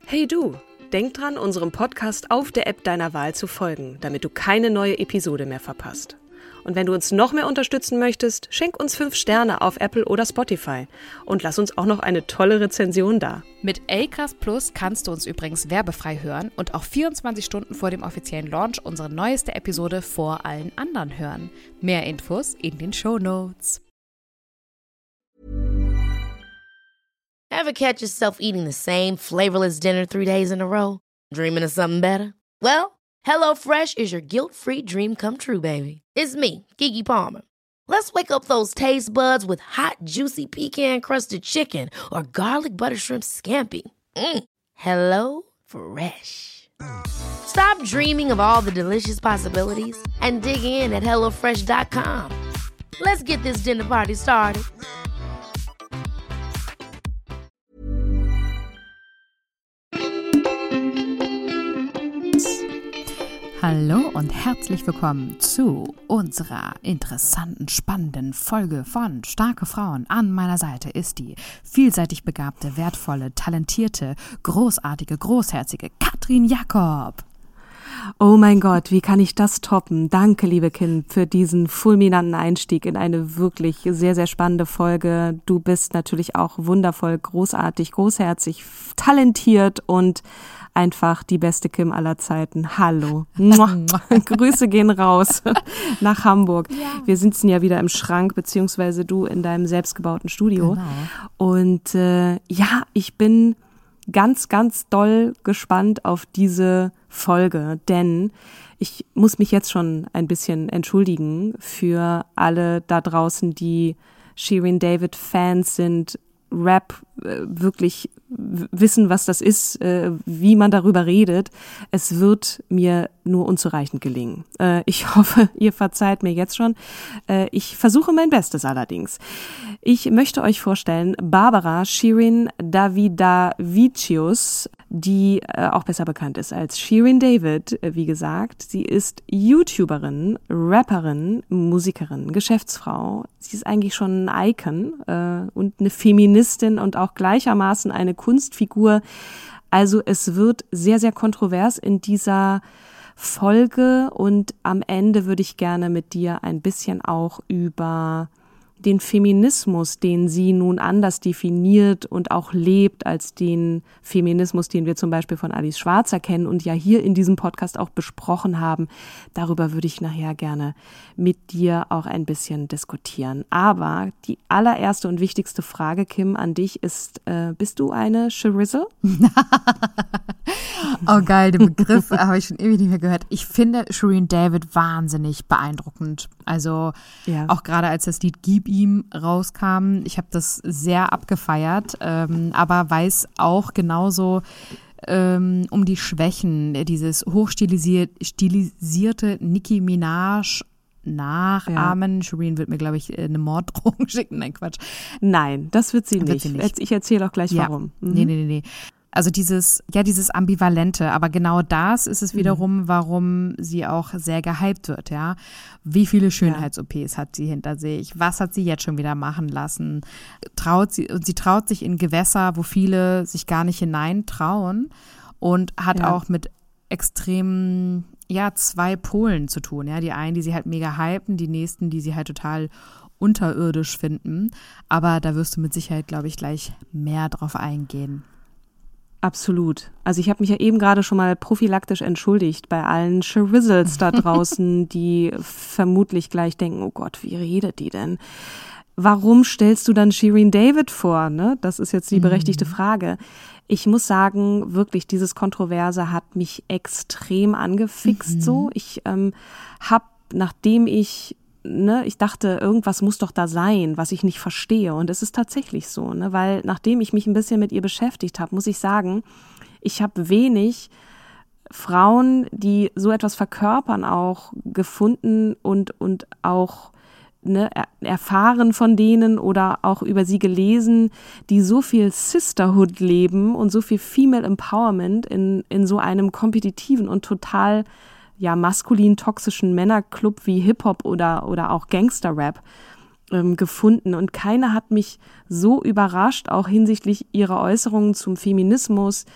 Hey du, denk dran, unserem Podcast auf der App deiner Wahl zu folgen, damit du keine neue Episode mehr verpasst. Und wenn du uns noch mehr unterstützen möchtest, schenk uns 5 Sterne auf Apple oder Spotify und lass uns auch noch eine tolle Rezension da. Mit Acast Plus kannst du uns übrigens werbefrei hören und auch 24 Stunden vor dem offiziellen Launch unsere neueste Episode vor allen anderen hören. Mehr Infos in den Shownotes. Ever catch yourself eating the same flavorless dinner 3 days in a row? Dreaming of something better? Well, HelloFresh is your guilt-free dream come true, baby. It's me, Keke Palmer. Let's wake up those taste buds with hot, juicy pecan-crusted chicken or garlic butter shrimp scampi. Hello Fresh. Stop dreaming of all the delicious possibilities and dig in at HelloFresh.com. Let's get this dinner party started. Hallo und herzlich willkommen zu unserer interessanten, spannenden Folge von Starke Frauen. An meiner Seite ist die vielseitig begabte, wertvolle, talentierte, großartige, großherzige Katrin Jakob. Oh mein Gott, wie kann ich das toppen? Danke, liebe Kim, für diesen fulminanten Einstieg in eine wirklich sehr, sehr spannende Folge. Du bist natürlich auch wundervoll, großartig, großherzig, talentiert und einfach die beste Kim aller Zeiten. Hallo. Grüße gehen raus nach Hamburg. Ja. Wir sitzen ja wieder im Schrank, beziehungsweise du in deinem selbstgebauten Studio. Genau. Und ich bin ganz, ganz doll gespannt auf diese Folge, denn ich muss mich jetzt schon ein bisschen entschuldigen für alle da draußen, die Shirin David Fans sind, Rap wirklich wissen, was das ist, wie man darüber redet. Es wird mir nur unzureichend gelingen. Ich hoffe, ihr verzeiht mir jetzt schon. Ich versuche mein Bestes allerdings. Ich möchte euch vorstellen, Barbara Shirin Davidavicius, die auch besser bekannt ist als Shirin David, wie gesagt. Sie ist YouTuberin, Rapperin, Musikerin, Geschäftsfrau. Sie ist eigentlich schon ein Icon und eine Feministin und auch gleichermaßen eine Kunstfigur. Also es wird sehr, sehr kontrovers in dieser Folge und am Ende würde ich gerne mit dir ein bisschen auch über den Feminismus, den sie nun anders definiert und auch lebt als den Feminismus, den wir zum Beispiel von Alice Schwarzer kennen und ja hier in diesem Podcast auch besprochen haben. Darüber würde ich nachher gerne mit dir auch ein bisschen diskutieren. Aber die allererste und wichtigste Frage, Kim, an dich ist, bist du eine Shirizzle? Oh geil, den Begriff habe ich schon ewig nicht mehr gehört. Ich finde Shirin David wahnsinnig beeindruckend. Also auch gerade als das Lied Gib ihm rauskam, ich habe das sehr abgefeiert, aber weiß auch genauso um die Schwächen, dieses hochstilisierte Nicki Minaj nachahmen. Ja. Shirin wird mir, glaube ich, eine Morddrohung schicken. Nein, Quatsch. Nein, das wird sie nicht. Ich erzähle auch gleich, warum. Nee. Also dieses Ambivalente, aber genau das ist es wiederum, warum sie auch sehr gehypt wird, ja. Wie viele Schönheits-OPs hat sie hinter sich? Was hat sie jetzt schon wieder machen lassen? Sie traut sich in Gewässer, wo viele sich gar nicht hineintrauen und hat auch mit extremen, 2 Polen zu tun, ja. Die einen, die sie halt mega hypen, die nächsten, die sie halt total unterirdisch finden. Aber da wirst du mit Sicherheit, glaube ich, gleich mehr drauf eingehen. Absolut. Also ich habe mich ja eben gerade schon mal prophylaktisch entschuldigt bei allen Shirizzles da draußen, die vermutlich gleich denken, oh Gott, wie redet die denn? Warum stellst du dann Shirin David vor? Ne? Das ist jetzt die berechtigte Frage. Ich muss sagen, wirklich, dieses Kontroverse hat mich extrem angefixt so. Ich habe, nachdem ich dachte, irgendwas muss doch da sein, was ich nicht verstehe. Und es ist tatsächlich so, ne? Weil nachdem ich mich ein bisschen mit ihr beschäftigt habe, muss ich sagen, ich habe wenig Frauen, die so etwas verkörpern, auch gefunden und auch erfahren von denen oder auch über sie gelesen, die so viel Sisterhood leben und so viel Female Empowerment in so einem kompetitiven und total maskulin toxischen Männerclub wie Hip-Hop oder auch Gangster-Rap gefunden. Und keine hat mich so überrascht, auch hinsichtlich ihrer Äußerungen zum Feminismus,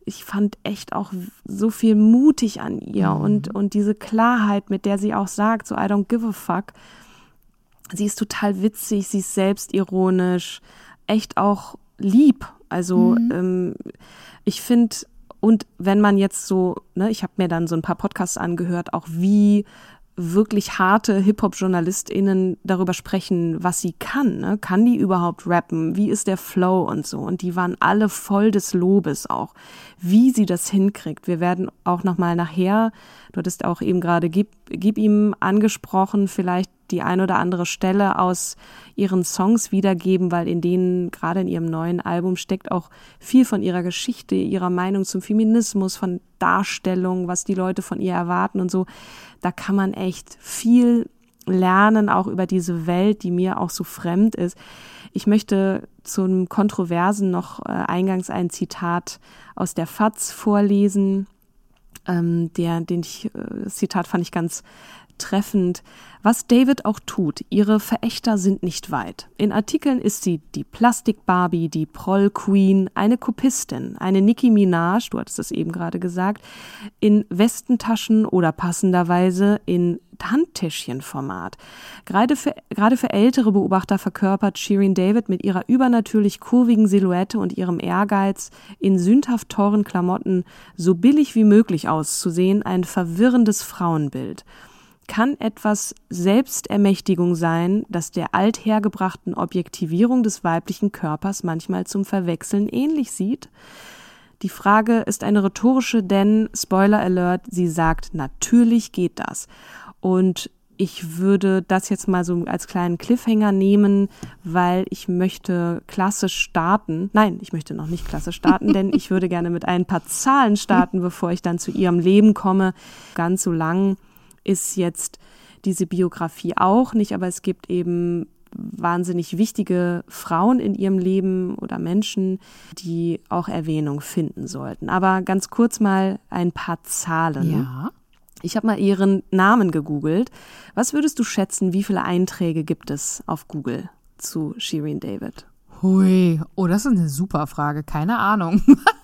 ich fand echt auch so viel mutig an ihr und diese Klarheit, mit der sie auch sagt, so I don't give a fuck. Sie ist total witzig, sie ist selbstironisch, echt auch lieb. Also ich finde, und wenn man jetzt so, ne, ich habe mir dann so ein paar Podcasts angehört, auch wie wirklich harte Hip-Hop-JournalistInnen darüber sprechen, was sie kann. Ne? Kann die überhaupt rappen? Wie ist der Flow und so? Und die waren alle voll des Lobes auch, wie sie das hinkriegt. Wir werden auch nochmal nachher, du hattest auch eben gerade Gib ihm angesprochen, vielleicht die ein oder andere Stelle aus ihren Songs wiedergeben, weil in denen, gerade in ihrem neuen Album, steckt auch viel von ihrer Geschichte, ihrer Meinung zum Feminismus, von Darstellung, was die Leute von ihr erwarten und so. Da kann man echt viel lernen, auch über diese Welt, die mir auch so fremd ist. Ich möchte zum Kontroversen noch eingangs ein Zitat aus der FAZ vorlesen. Das Zitat fand ich ganz treffend. Was David auch tut, ihre Verächter sind nicht weit. In Artikeln ist sie die Plastik-Barbie, die Proll-Queen, eine Kopistin, eine Nicki Minaj, du hattest es eben gerade gesagt, in Westentaschen oder passenderweise in Handtäschchenformat. Gerade für ältere Beobachter verkörpert Shirin David mit ihrer übernatürlich kurvigen Silhouette und ihrem Ehrgeiz, in sündhaft teuren Klamotten so billig wie möglich auszusehen, ein verwirrendes Frauenbild. Kann etwas Selbstermächtigung sein, das der althergebrachten Objektivierung des weiblichen Körpers manchmal zum Verwechseln ähnlich sieht? Die Frage ist eine rhetorische, denn, Spoiler Alert, sie sagt, natürlich geht das. Und ich würde das jetzt mal so als kleinen Cliffhanger nehmen, weil ich möchte klassisch starten. Nein, ich möchte noch nicht klassisch starten, denn ich würde gerne mit ein paar Zahlen starten, bevor ich dann zu ihrem Leben komme. Ganz so lang ist jetzt diese Biografie auch nicht, aber es gibt eben wahnsinnig wichtige Frauen in ihrem Leben oder Menschen, die auch Erwähnung finden sollten. Aber ganz kurz mal ein paar Zahlen. Ja. Ich habe mal ihren Namen gegoogelt. Was würdest du schätzen, wie viele Einträge gibt es auf Google zu Shirin David? Hui, oh, das ist eine super Frage. Keine Ahnung.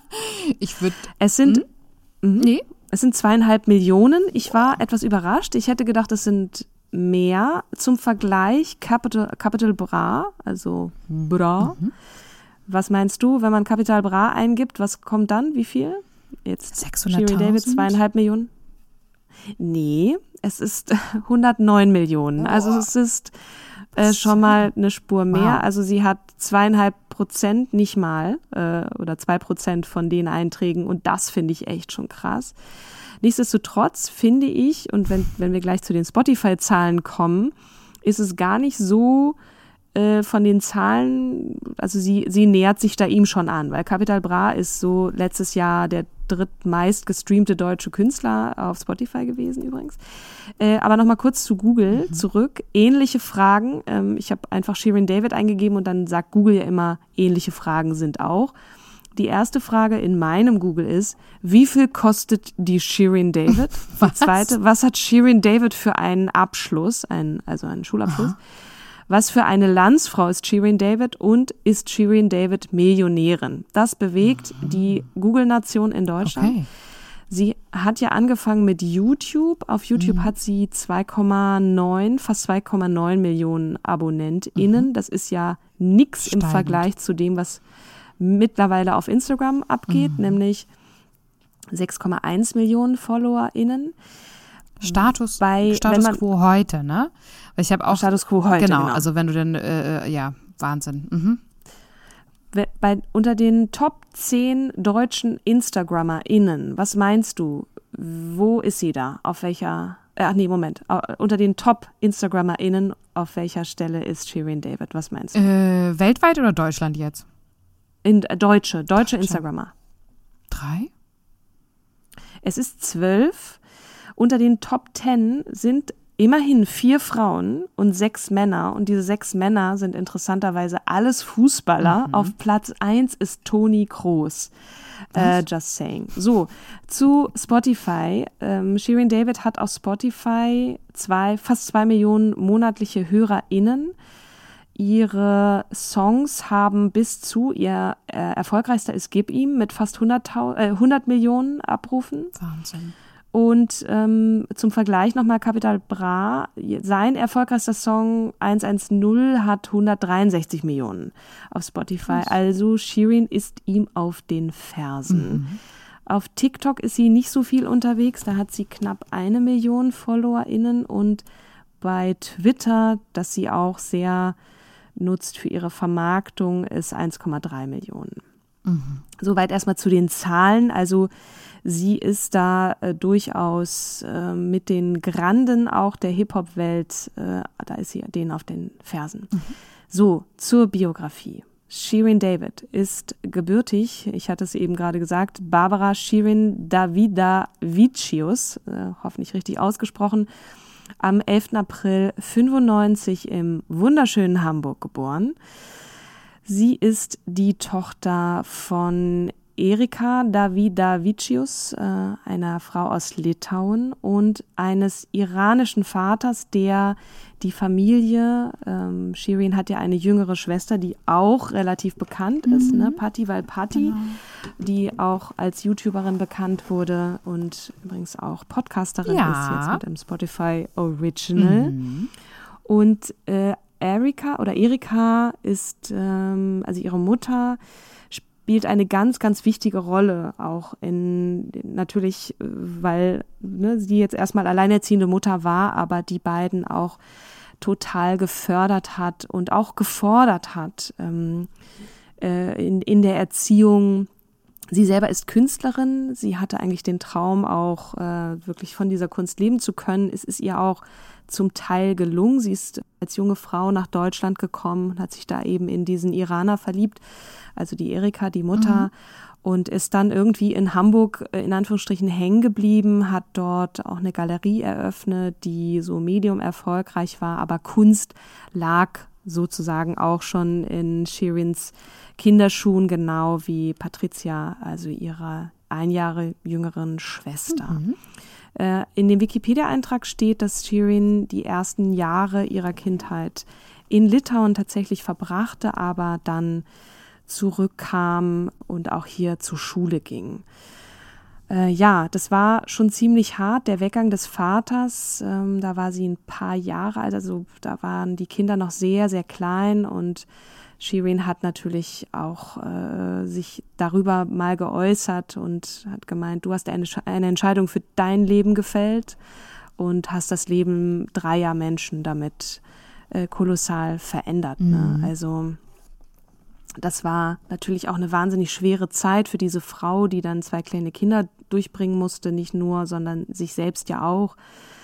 Es sind Nee. Es sind 2,5 Millionen. Ich war etwas überrascht. Ich hätte gedacht, es sind mehr. Zum Vergleich Capital Bra, also Bra. Was meinst du, wenn man Capital Bra eingibt? Was kommt dann? Wie viel? Jetzt 600.000? Shirin David 2,5 Millionen. Nee, es ist 109 Millionen. Also es ist schon mal eine Spur mehr. Wow. Also sie hat 2,5% nicht mal oder 2% von den Einträgen und das finde ich echt schon krass. Nichtsdestotrotz finde ich, und wenn wir gleich zu den Spotify-Zahlen kommen, ist es gar nicht so von den Zahlen, also sie nähert sich da ihm schon an, weil Capital Bra ist so letztes Jahr der drittmeist gestreamte deutsche Künstler auf Spotify gewesen übrigens. Aber nochmal kurz zu Google zurück. Ähnliche Fragen. Ich habe einfach Shirin David eingegeben und dann sagt Google ja immer, ähnliche Fragen sind auch. Die erste Frage in meinem Google ist, wie viel kostet die Shirin David? Die zweite, was hat Shirin David für einen Abschluss, also einen Schulabschluss? Aha. Was für eine Landsfrau ist Shirin David und ist Shirin David Millionärin? Das bewegt die Google-Nation in Deutschland. Okay. Sie hat ja angefangen mit YouTube. Auf YouTube hat sie fast 2,9 Millionen AbonnentInnen. Das ist ja nix im Vergleich zu dem, was mittlerweile auf Instagram abgeht, nämlich 6,1 Millionen FollowerInnen. Status quo heute, ne? Ich habe auch Status quo heute. Genau, also wenn du dann, Wahnsinn. Unter den Top 10 deutschen InstagrammerInnen, was meinst du, wo ist sie da? Auf welcher, unter den Top InstagrammerInnen, auf welcher Stelle ist Shirin David? Was meinst du? Weltweit oder Deutschland jetzt? Deutsche Instagrammer. 3? Es ist 12. Unter den Top 10 sind immerhin 4 Frauen und 6 Männer. Und diese 6 Männer sind interessanterweise alles Fußballer. Auf Platz 1 ist Toni Kroos. Just saying. So, zu Spotify. Shirin David hat auf Spotify fast 2 Millionen monatliche HörerInnen. ihre Songs haben bis zu, ihr erfolgreichster ist Gib ihm mit fast 100 Millionen Abrufen. Wahnsinn. Und zum Vergleich nochmal Capital Bra, sein erfolgreichster Song 110 hat 163 Millionen auf Spotify. Also Shirin ist ihm auf den Fersen. Auf TikTok ist sie nicht so viel unterwegs, da hat sie knapp 1 Million FollowerInnen und bei Twitter, das sie auch sehr nutzt für ihre Vermarktung, ist 1,3 Millionen. Soweit erstmal zu den Zahlen. Also sie ist da durchaus mit den Granden auch der Hip-Hop-Welt, da ist sie denen auf den Fersen. So, zur Biografie. Shirin David ist gebürtig, ich hatte es eben gerade gesagt, Barbara Shirin Davidavicius, hoffentlich richtig ausgesprochen, am 11. April 1995 im wunderschönen Hamburg geboren. Sie ist die Tochter von Erika Davidavicius, einer Frau aus Litauen, und eines iranischen Vaters, der die Familie, Shirin hat ja eine jüngere Schwester, die auch relativ bekannt ist, ne? Patti Valpatti, die auch als YouTuberin bekannt wurde und übrigens auch Podcasterin ist jetzt mit dem Spotify Original. Und Erika ist, also ihre Mutter, spielt eine ganz, ganz wichtige Rolle auch natürlich, weil sie jetzt erstmal alleinerziehende Mutter war, aber die beiden auch total gefördert hat und auch gefordert hat in der Erziehung. Sie selber ist Künstlerin, sie hatte eigentlich den Traum auch wirklich von dieser Kunst leben zu können. Es ist ihr auch zum Teil gelungen. Sie ist als junge Frau nach Deutschland gekommen und hat sich da eben in diesen Iraner verliebt, also die Erika, die Mutter, und ist dann irgendwie in Hamburg in Anführungsstrichen hängen geblieben, hat dort auch eine Galerie eröffnet, die so medium erfolgreich war, aber Kunst lag sozusagen auch schon in Shirins Kinderschuhen, genau wie Patricia, also ihrer 1 Jahre jüngeren Schwester. In dem Wikipedia-Eintrag steht, dass Shirin die ersten Jahre ihrer Kindheit in Litauen tatsächlich verbrachte, aber dann zurückkam und auch hier zur Schule ging. Das war schon ziemlich hart, der Weggang des Vaters, da war sie ein paar Jahre alt, also da waren die Kinder noch sehr, sehr klein, und Shirin hat natürlich auch sich darüber mal geäußert und hat gemeint, du hast eine Entscheidung für dein Leben gefällt und hast das Leben 3er Menschen damit kolossal verändert. Ne? Also das war natürlich auch eine wahnsinnig schwere Zeit für diese Frau, die dann 2 kleine Kinder durchbringen musste, nicht nur, sondern sich selbst ja auch.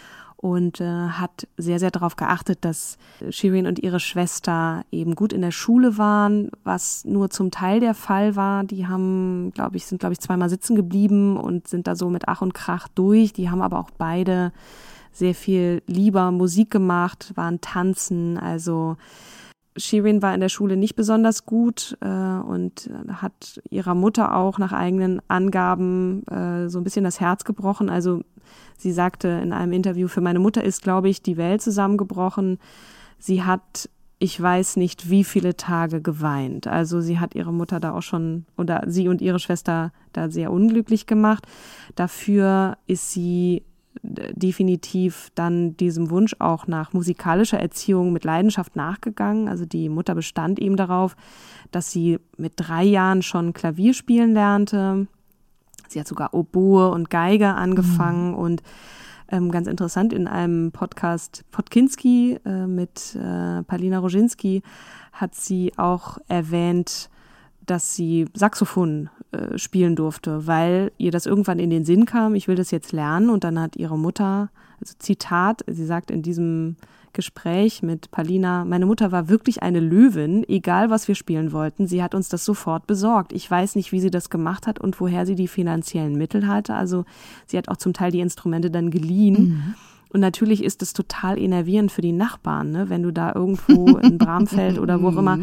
Und hat sehr, sehr darauf geachtet, dass Shirin und ihre Schwester eben gut in der Schule waren, was nur zum Teil der Fall war. Die sind, glaube ich, 2-mal sitzen geblieben und sind da so mit Ach und Krach durch. Die haben aber auch beide sehr viel lieber Musik gemacht, waren tanzen. Also Shirin war in der Schule nicht besonders gut und hat ihrer Mutter auch nach eigenen Angaben so ein bisschen das Herz gebrochen. Also sie sagte in einem Interview, für meine Mutter ist, glaube ich, die Welt zusammengebrochen. Sie hat, ich weiß nicht, wie viele Tage geweint. Also sie hat ihre Mutter da auch schon, oder sie und ihre Schwester da sehr unglücklich gemacht. Dafür ist sie definitiv dann diesem Wunsch auch nach musikalischer Erziehung mit Leidenschaft nachgegangen. Also die Mutter bestand eben darauf, dass sie mit 3 Jahren schon Klavier spielen lernte. Sie hat sogar Oboe und Geige angefangen und ganz interessant, in einem Podcast Podkinski mit Palina Roginski hat sie auch erwähnt, dass sie Saxophon spielen durfte, weil ihr das irgendwann in den Sinn kam, ich will das jetzt lernen. Und dann hat ihre Mutter, also Zitat, sie sagt in diesem Gespräch mit Palina, meine Mutter war wirklich eine Löwin, egal was wir spielen wollten, sie hat uns das sofort besorgt. Ich weiß nicht, wie sie das gemacht hat und woher sie die finanziellen Mittel hatte. Also sie hat auch zum Teil die Instrumente dann geliehen. Und natürlich ist es total enervierend für die Nachbarn, ne? Wenn du da irgendwo in Bramfeld oder wo auch immer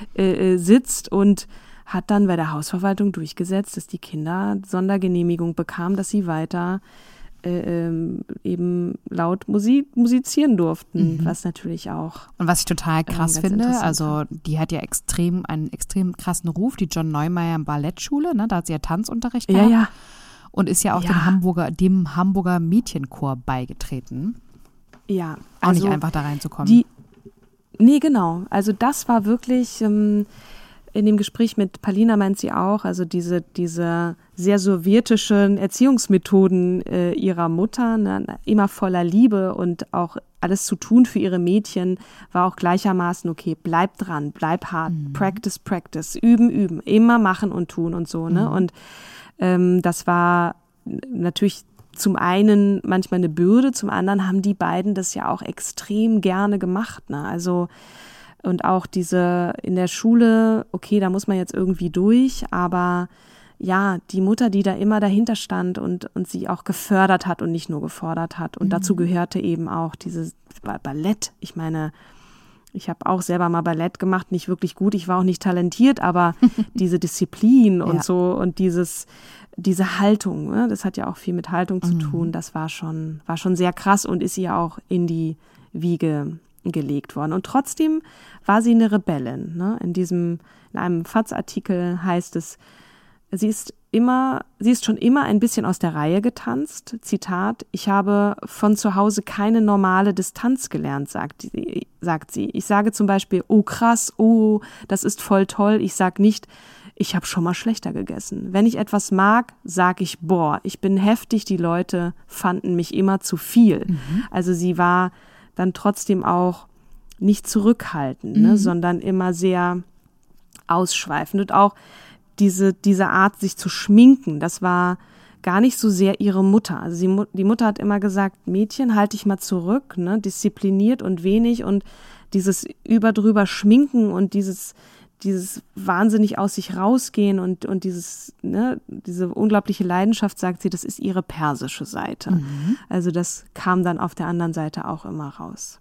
sitzt, und hat dann bei der Hausverwaltung durchgesetzt, dass die Kinder Sondergenehmigung bekamen, dass sie weiter eben laut musizieren durften, was natürlich auch. Und was ich total krass finde, also war. die hat ja einen extrem krassen Ruf, die John Neumeier Ballettschule, ne? Da hat sie ja Tanzunterricht Ja, gehabt. ja. Und ist ja auch dem Hamburger Mädchenchor beigetreten. Ja. Auch Also nicht einfach da reinzukommen. Nee, genau. Also das war wirklich, in dem Gespräch mit Palina meint sie auch, also diese sehr sowjetischen Erziehungsmethoden ihrer Mutter, ne, immer voller Liebe und auch alles zu tun für ihre Mädchen, war auch gleichermaßen okay, bleib dran, bleib hart, practice, üben, immer machen und tun und so, ne? Und das war natürlich zum einen manchmal eine Bürde, zum anderen haben die beiden das ja auch extrem gerne gemacht, ne? Also und auch diese in der Schule, okay, da muss man jetzt irgendwie durch, aber ja, die Mutter, die da immer dahinter stand und sie auch gefördert hat und nicht nur gefordert hat. Und dazu gehörte eben auch dieses Ballett. Ich meine, ich habe auch selber mal Ballett gemacht, nicht wirklich gut, ich war auch nicht talentiert, aber diese Disziplin und so und diese Haltung, ne, das hat ja auch viel mit Haltung zu tun, das war schon sehr krass und ist ihr auch in die Wiege gelegt worden. Und trotzdem war sie eine Rebellin. Ne? In einem FAZ-Artikel heißt es, sie ist schon immer ein bisschen aus der Reihe getanzt. Zitat, ich habe von zu Hause keine normale Distanz gelernt, sagt sie. Ich sage zum Beispiel, oh krass, oh, das ist voll toll. Ich sage nicht, ich habe schon mal schlechter gegessen. Wenn ich etwas mag, sage ich, boah, ich bin heftig, die Leute fanden mich immer zu viel. Also sie war dann trotzdem auch nicht zurückhaltend, ne, sondern immer sehr ausschweifend. Und auch diese Art, sich zu schminken, das war gar nicht so sehr ihre Mutter. Also die Mutter hat immer gesagt, Mädchen, halt dich mal zurück, ne, diszipliniert und wenig. Und dieses drüber schminken und dieses wahnsinnig aus sich rausgehen und diese unglaubliche Leidenschaft, sagt sie, das ist ihre persische Seite. Also das kam dann auf der anderen Seite auch immer raus.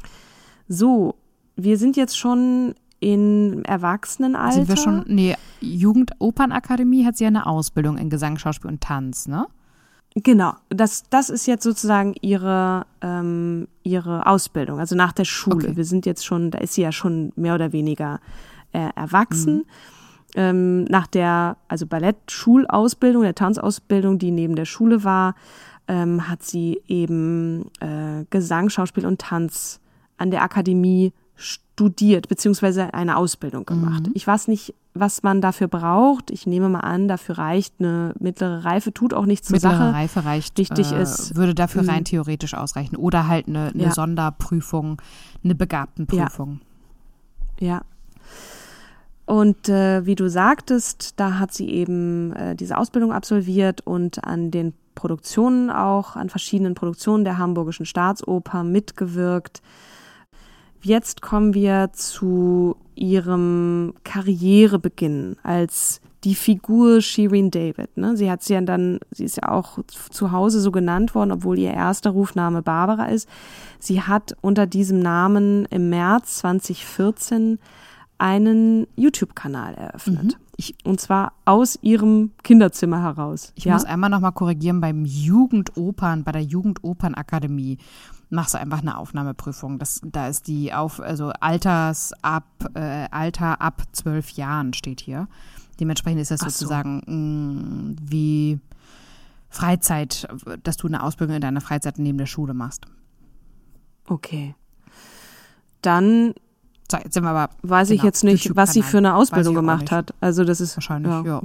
So, wir sind jetzt schon im Erwachsenenalter. Sind wir schon, Jugendopernakademie hat sie ja eine Ausbildung in Gesang, Schauspiel und Tanz, ne? Genau, das ist jetzt sozusagen ihre Ausbildung, also nach der Schule. Okay. Wir sind jetzt schon, da ist sie ja schon mehr oder weniger erwachsen. Nach der Ballettschulausbildung, der Tanzausbildung, die neben der Schule war, hat sie eben Gesang, Schauspiel und Tanz an der Akademie studiert, beziehungsweise eine Ausbildung gemacht. Ich weiß nicht, was man dafür braucht. Ich nehme mal an, dafür reicht eine mittlere Reife, tut auch nichts zur Sache. Mittlere Reife reicht, wichtig ist, würde dafür rein theoretisch ausreichen. Oder halt eine Sonderprüfung, eine Begabtenprüfung. Ja. Und wie du sagtest, da hat sie eben diese Ausbildung absolviert und an den Produktionen auch, an verschiedenen Produktionen der Hamburgischen Staatsoper mitgewirkt. Jetzt kommen wir zu ihrem Karrierebeginn als die Figur Shirin David. Ne? Sie ist ja auch zu Hause so genannt worden, obwohl ihr erster Rufname Barbara ist. Sie hat unter diesem Namen im März 2014 einen YouTube-Kanal eröffnet. Und zwar aus ihrem Kinderzimmer heraus. Ich muss einmal noch mal korrigieren, bei der Jugendopernakademie machst du einfach eine Aufnahmeprüfung. Da ist die Alter ab 12 Jahren steht hier. Dementsprechend ist das sozusagen wie Freizeit, dass du eine Ausbildung in deiner Freizeit neben der Schule machst. Okay. Dann so, jetzt sind wir aber, weiß ich jetzt nicht, was sie für eine Ausbildung gemacht hat. Also das ist wahrscheinlich, ja.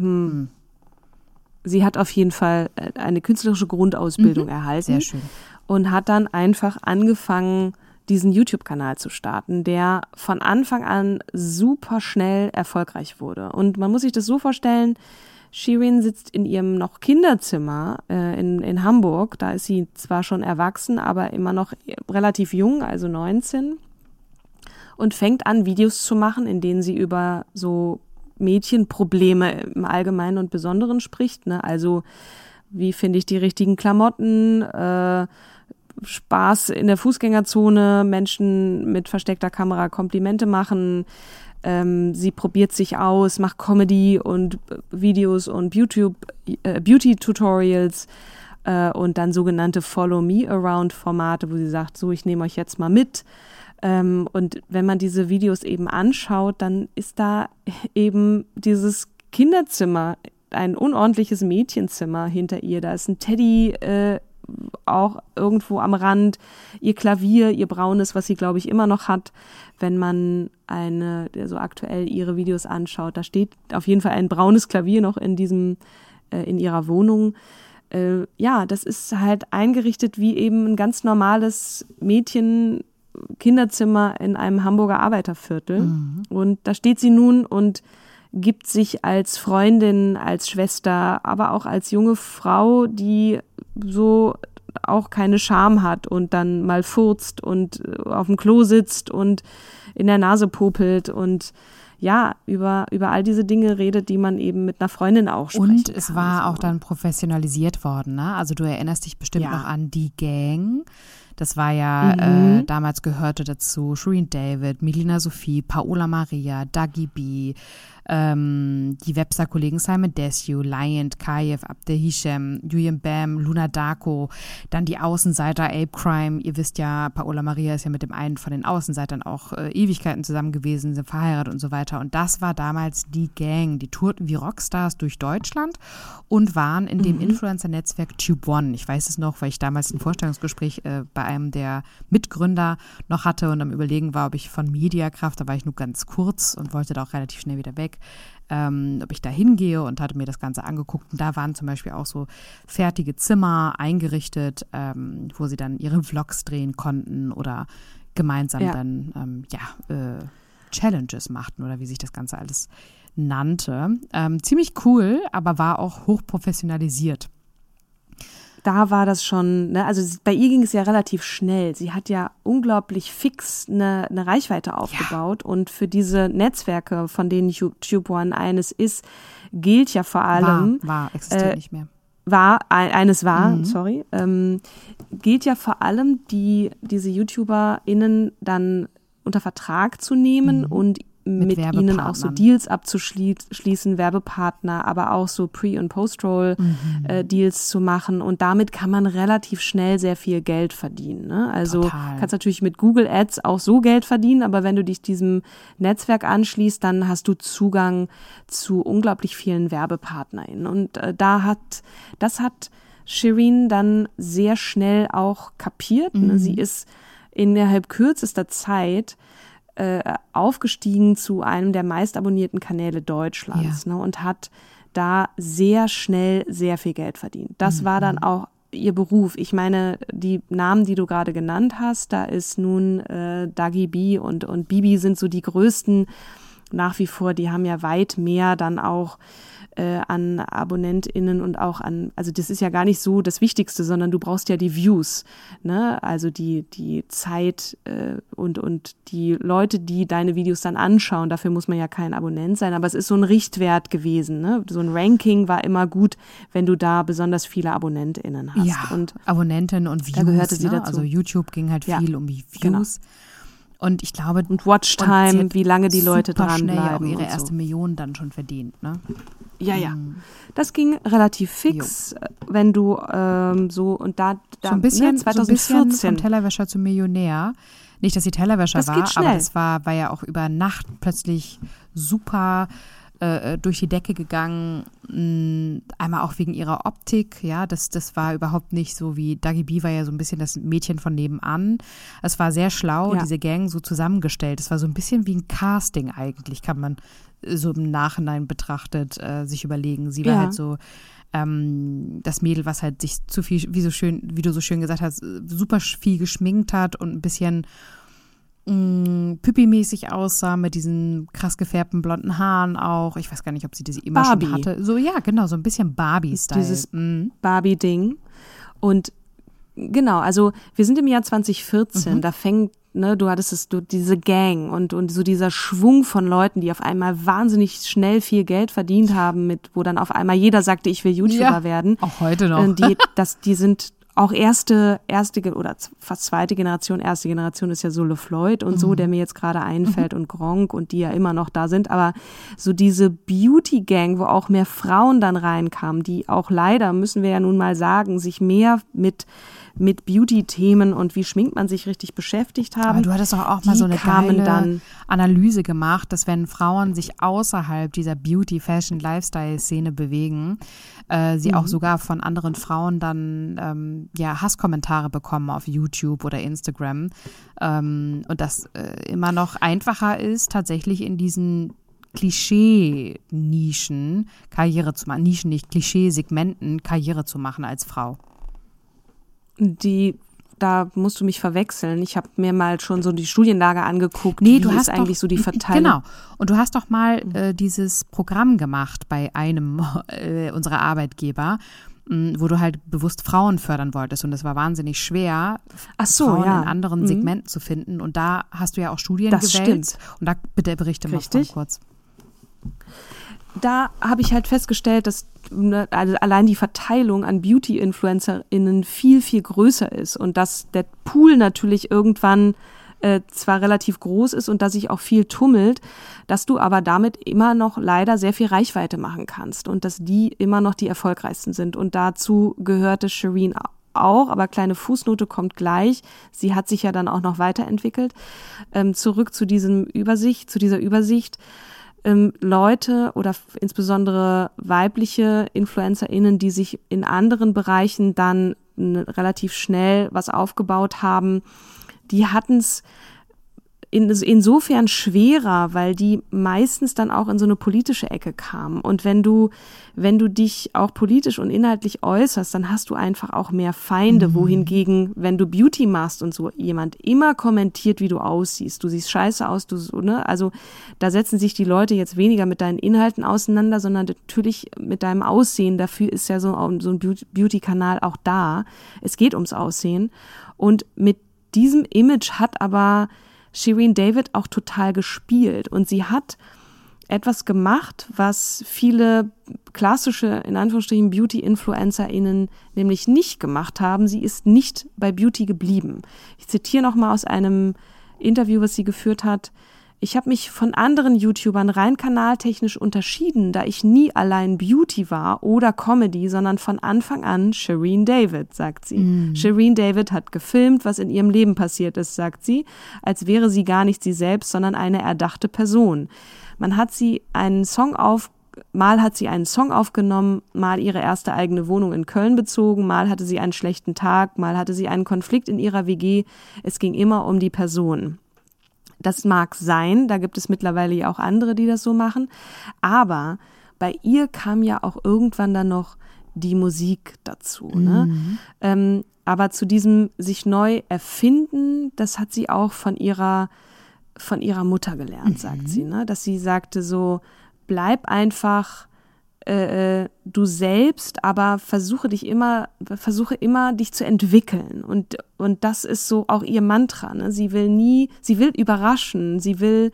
Sie hat auf jeden Fall eine künstlerische Grundausbildung erhalten. Sehr schön. Und hat dann einfach angefangen, diesen YouTube-Kanal zu starten, der von Anfang an super schnell erfolgreich wurde. Und man muss sich das so vorstellen, Shirin sitzt in ihrem noch Kinderzimmer in Hamburg. Da ist sie zwar schon erwachsen, aber immer noch relativ jung, also 19. Und fängt an, Videos zu machen, in denen sie über so Mädchenprobleme im Allgemeinen und Besonderen spricht. Ne? Also wie finde ich die richtigen Klamotten, Spaß in der Fußgängerzone, Menschen mit versteckter Kamera Komplimente machen. Sie probiert sich aus, macht Comedy und Videos und Beauty-Tutorials und dann sogenannte Follow-Me-Around-Formate, wo sie sagt, so, ich nehme euch jetzt mal mit. Und wenn man diese Videos eben anschaut, dann ist da eben dieses Kinderzimmer, ein unordentliches Mädchenzimmer hinter ihr. Da ist ein Teddy auch irgendwo am Rand, ihr Klavier, ihr braunes, was sie, glaube ich, immer noch hat, wenn man so aktuell ihre Videos anschaut. Da steht auf jeden Fall ein braunes Klavier noch in ihrer Wohnung. Ja, das ist halt eingerichtet wie eben ein ganz normales Kinderzimmer in einem Hamburger Arbeiterviertel. Mhm. Und da steht sie nun und gibt sich als Freundin, als Schwester, aber auch als junge Frau, die so auch keine Scham hat und dann mal furzt und auf dem Klo sitzt und in der Nase popelt und ja, über all diese Dinge redet, die man eben mit einer Freundin auch sprechen kann. Und es war auch dann professionalisiert worden, ne? Also du erinnerst dich bestimmt noch an die Gang. Das war ja, damals gehörte dazu Shirin David, Melina Sophie, Paola Maria, Dagi B, die Webster-Kollegen Simon Desue, Lion, Kayev, Abdel Hisham, Julian Bam, Luna Darko, dann die Außenseiter Ape Crime. Ihr wisst ja, Paola Maria ist ja mit dem einen von den Außenseitern auch Ewigkeiten zusammen gewesen, sind verheiratet und so weiter. Und das war damals die Gang. Die tourten wie Rockstars durch Deutschland und waren in dem Influencer-Netzwerk Tube One. Ich weiß es noch, weil ich damals ein Vorstellungsgespräch bei einem der Mitgründer noch hatte und am Überlegen war, ob ich von Mediakraft, da war ich nur ganz kurz und wollte da auch relativ schnell wieder weg, ob ich da hingehe und hatte mir das Ganze angeguckt. Und da waren zum Beispiel auch so fertige Zimmer eingerichtet, wo sie dann ihre Vlogs drehen konnten oder gemeinsam dann Challenges machten oder wie sich das Ganze alles nannte. Ziemlich cool, aber war auch hochprofessionalisiert. Da war das schon, ne, also bei ihr ging es ja relativ schnell. Sie hat ja unglaublich fix eine Reichweite aufgebaut und für diese Netzwerke, von denen Tube One eines ist, gilt ja vor allem. Existiert nicht mehr. Gilt ja vor allem, diese YouTuberInnen dann unter Vertrag zu nehmen und mit ihnen auch so Deals abzuschließen, Werbepartner, aber auch so Pre- und Post-Roll-Deals zu machen. Und damit kann man relativ schnell sehr viel Geld verdienen. Ne? Also kannst natürlich mit Google Ads auch so Geld verdienen, aber wenn du dich diesem Netzwerk anschließt, dann hast du Zugang zu unglaublich vielen WerbepartnerInnen. Und das hat Shirin dann sehr schnell auch kapiert. Ne? Sie ist innerhalb kürzester Zeit aufgestiegen zu einem der meistabonnierten Kanäle Deutschlands, ne, und hat da sehr schnell sehr viel Geld verdient. Das war dann auch ihr Beruf. Ich meine, die Namen, die du gerade genannt hast, da ist nun Dagi B und Bibi sind so die größten nach wie vor. Die haben ja weit mehr dann auch an AbonnentInnen und auch also das ist ja gar nicht so das Wichtigste, sondern du brauchst ja die Views, ne? Also die Zeit und die Leute, die deine Videos dann anschauen, dafür muss man ja kein Abonnent sein, aber es ist so ein Richtwert gewesen, ne? So ein Ranking war immer gut, wenn du da besonders viele AbonnentInnen hast. Ja, und Abonnentinnen und Views, da gehörte sie dazu. Also YouTube ging halt viel um die Views. Genau. Und ich glaube, und Watchtime, wie lange die Leute dranbleiben. Schnell auch ihre erste Million dann schon verdient, ne? Ja. Das ging relativ fix, wenn du so und da so ein bisschen, 2014 so ein bisschen vom Tellerwäscher zum Millionär. Nicht, dass sie Tellerwäscher das war, aber das war ja auch über Nacht plötzlich super durch die Decke gegangen, einmal auch wegen ihrer Optik, ja, das war überhaupt nicht so wie, Dagi B war ja so ein bisschen das Mädchen von nebenan, es war sehr schlau, diese Gang so zusammengestellt, es war so ein bisschen wie ein Casting eigentlich, kann man so im Nachhinein betrachtet sich überlegen, sie war halt so das Mädel, was halt sich zu viel, wie du so schön gesagt hast, super viel geschminkt hat und ein bisschen Püppi-mäßig aussah, mit diesen krass gefärbten blonden Haaren auch. Ich weiß gar nicht, ob sie diese immer Barbie schon hatte. So, ja, genau, so ein bisschen Barbie-Style. Dieses Barbie-Ding. Und genau, also wir sind im Jahr 2014, da fängt, ne, du hattest diese Gang und so dieser Schwung von Leuten, die auf einmal wahnsinnig schnell viel Geld verdient haben, wo dann auf einmal jeder sagte, ich will YouTuber werden. Auch heute noch. Die sind auch erste oder fast zweite Generation, erste Generation ist ja so LeFloid und so, der mir jetzt gerade einfällt und Gronk und die ja immer noch da sind, aber so diese Beauty-Gang, wo auch mehr Frauen dann reinkamen, die auch leider, müssen wir ja nun mal sagen, sich mehr mit Beauty-Themen und wie schminkt man sich richtig beschäftigt haben. Aber du hattest doch auch mal so eine geile Analyse gemacht, dass wenn Frauen sich außerhalb dieser Beauty, Fashion, Lifestyle-Szene bewegen, sie auch sogar von anderen Frauen dann Hasskommentare bekommen auf YouTube oder Instagram. Und das immer noch einfacher ist, tatsächlich in diesen Klischee-Nischen Karriere zu machen. Nischen nicht, Klischee-Segmenten Karriere zu machen als Frau. Da musst du mich verwechseln. Ich habe mir mal schon so die Studienlage angeguckt. Nee, wie ist eigentlich so die Verteilung? Genau. Und du hast doch mal dieses Programm gemacht bei einem unserer Arbeitgeber, wo du halt bewusst Frauen fördern wolltest. Und das war wahnsinnig schwer, Frauen in anderen Segmenten zu finden. Und da hast du ja auch Studien gewählt. Stimmt. Und da bitte berichte mal kurz. Da habe ich halt festgestellt, dass also allein die Verteilung an Beauty-InfluencerInnen viel, viel größer ist und dass der Pool natürlich irgendwann zwar relativ groß ist und dass sich auch viel tummelt, dass du aber damit immer noch leider sehr viel Reichweite machen kannst und dass die immer noch die erfolgreichsten sind. Und dazu gehörte Shireen auch, aber kleine Fußnote kommt gleich. Sie hat sich ja dann auch noch weiterentwickelt. Zurück zu dieser Übersicht. Leute oder insbesondere weibliche InfluencerInnen, die sich in anderen Bereichen dann relativ schnell was aufgebaut haben, die hatten es insofern schwerer, weil die meistens dann auch in so eine politische Ecke kamen. Und wenn du dich auch politisch und inhaltlich äußerst, dann hast du einfach auch mehr Feinde, wohingegen, wenn du Beauty machst und so, jemand immer kommentiert, wie du aussiehst. Du siehst scheiße aus, also da setzen sich die Leute jetzt weniger mit deinen Inhalten auseinander, sondern natürlich mit deinem Aussehen. Dafür ist ja so ein Beauty-Kanal auch da. Es geht ums Aussehen. Und mit diesem Image hat aber Shireen David auch total gespielt und sie hat etwas gemacht, was viele klassische, in Anführungsstrichen, Beauty-InfluencerInnen nämlich nicht gemacht haben. Sie ist nicht bei Beauty geblieben. Ich zitiere nochmal aus einem Interview, was sie geführt hat. Ich habe mich von anderen YouTubern rein kanaltechnisch unterschieden, da ich nie allein Beauty war oder Comedy, sondern von Anfang an Shireen David, sagt sie. Shireen David hat gefilmt, was in ihrem Leben passiert ist, sagt sie, als wäre sie gar nicht sie selbst, sondern eine erdachte Person. Mal hat sie einen Song aufgenommen, mal ihre erste eigene Wohnung in Köln bezogen, mal hatte sie einen schlechten Tag, mal hatte sie einen Konflikt in ihrer WG. Es ging immer um die Person. Das mag sein, da gibt es mittlerweile ja auch andere, die das so machen, aber bei ihr kam ja auch irgendwann dann noch die Musik dazu. Ne? Aber zu diesem sich neu erfinden, das hat sie auch von ihrer Mutter gelernt, sagt sie, ne? Dass sie sagte so, bleib einfach du selbst, aber versuche immer dich zu entwickeln und das ist so auch ihr Mantra, ne? Sie will überraschen, sie will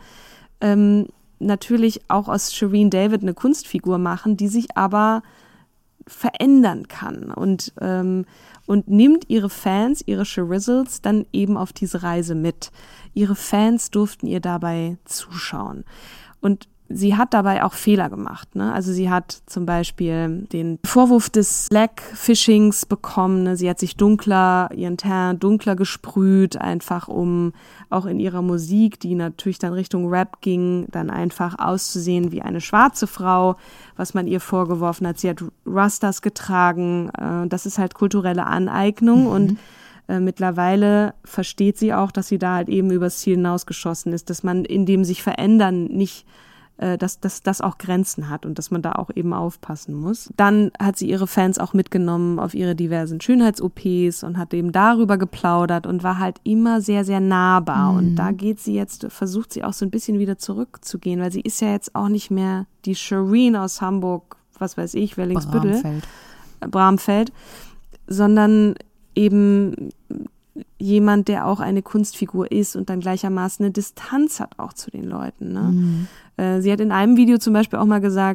natürlich auch aus Shireen David eine Kunstfigur machen, die sich aber verändern kann und nimmt ihre Fans, ihre Shirizzles dann eben auf diese Reise mit. Ihre Fans durften ihr dabei zuschauen und sie hat dabei auch Fehler gemacht, ne? Also sie hat zum Beispiel den Vorwurf des Blackfishings bekommen, ne? Sie hat sich ihren Teint dunkler gesprüht, einfach um auch in ihrer Musik, die natürlich dann Richtung Rap ging, dann einfach auszusehen wie eine schwarze Frau, was man ihr vorgeworfen hat. Sie hat Rastas getragen, das ist halt kulturelle Aneignung und mittlerweile versteht sie auch, dass sie da halt eben übers Ziel hinausgeschossen ist, dass man in dem sich verändern nicht dass das auch Grenzen hat und dass man da auch eben aufpassen muss. Dann hat sie ihre Fans auch mitgenommen auf ihre diversen Schönheits-OPs und hat eben darüber geplaudert und war halt immer sehr, sehr nahbar. Und da versucht sie auch so ein bisschen wieder zurückzugehen, weil sie ist ja jetzt auch nicht mehr die Shireen aus Hamburg, was weiß ich, Wellingsbüttel, Bramfeld, sondern eben jemand, der auch eine Kunstfigur ist und dann gleichermaßen eine Distanz hat auch zu den Leuten. Ne? Sie hat in einem Video zum Beispiel auch mal gesagt,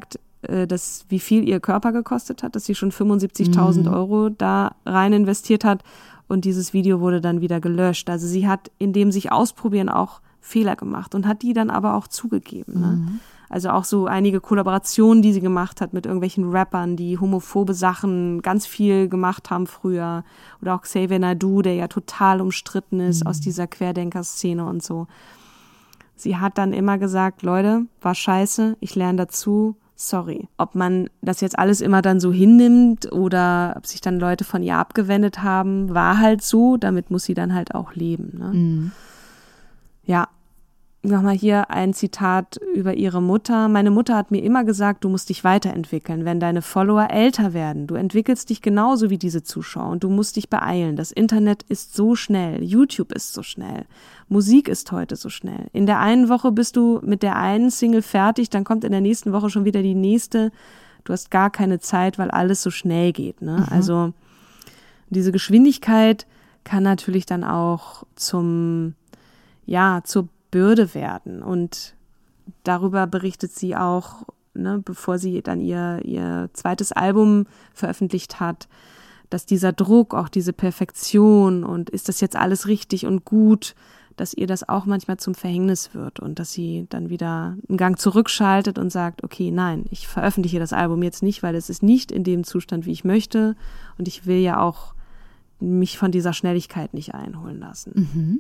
wie viel ihr Körper gekostet hat, dass sie schon 75.000 Euro da rein investiert hat und dieses Video wurde dann wieder gelöscht. Also sie hat in dem sich ausprobieren auch Fehler gemacht und hat die dann aber auch zugegeben. Ne? Also auch so einige Kollaborationen, die sie gemacht hat mit irgendwelchen Rappern, die homophobe Sachen ganz viel gemacht haben früher. Oder auch Xavier Naidoo, der ja total umstritten ist aus dieser Querdenker-Szene und so. Sie hat dann immer gesagt, Leute, war scheiße, ich lerne dazu, sorry. Ob man das jetzt alles immer dann so hinnimmt oder ob sich dann Leute von ihr abgewendet haben, war halt so, damit muss sie dann halt auch leben. Ne? Ja, nochmal hier ein Zitat über ihre Mutter. Meine Mutter hat mir immer gesagt, du musst dich weiterentwickeln, wenn deine Follower älter werden. Du entwickelst dich genauso wie diese Zuschauer und du musst dich beeilen. Das Internet ist so schnell, YouTube ist so schnell, Musik ist heute so schnell. In der einen Woche bist du mit der einen Single fertig, dann kommt in der nächsten Woche schon wieder die nächste. Du hast gar keine Zeit, weil alles so schnell geht. Ne? Also diese Geschwindigkeit kann natürlich dann auch zur Bürde werden und darüber berichtet sie auch, ne, bevor sie dann ihr zweites Album veröffentlicht hat, dass dieser Druck, auch diese Perfektion und ist das jetzt alles richtig und gut, dass ihr das auch manchmal zum Verhängnis wird und dass sie dann wieder einen Gang zurückschaltet und sagt, okay, nein, ich veröffentliche das Album jetzt nicht, weil es ist nicht in dem Zustand, wie ich möchte und ich will ja auch mich von dieser Schnelligkeit nicht einholen lassen.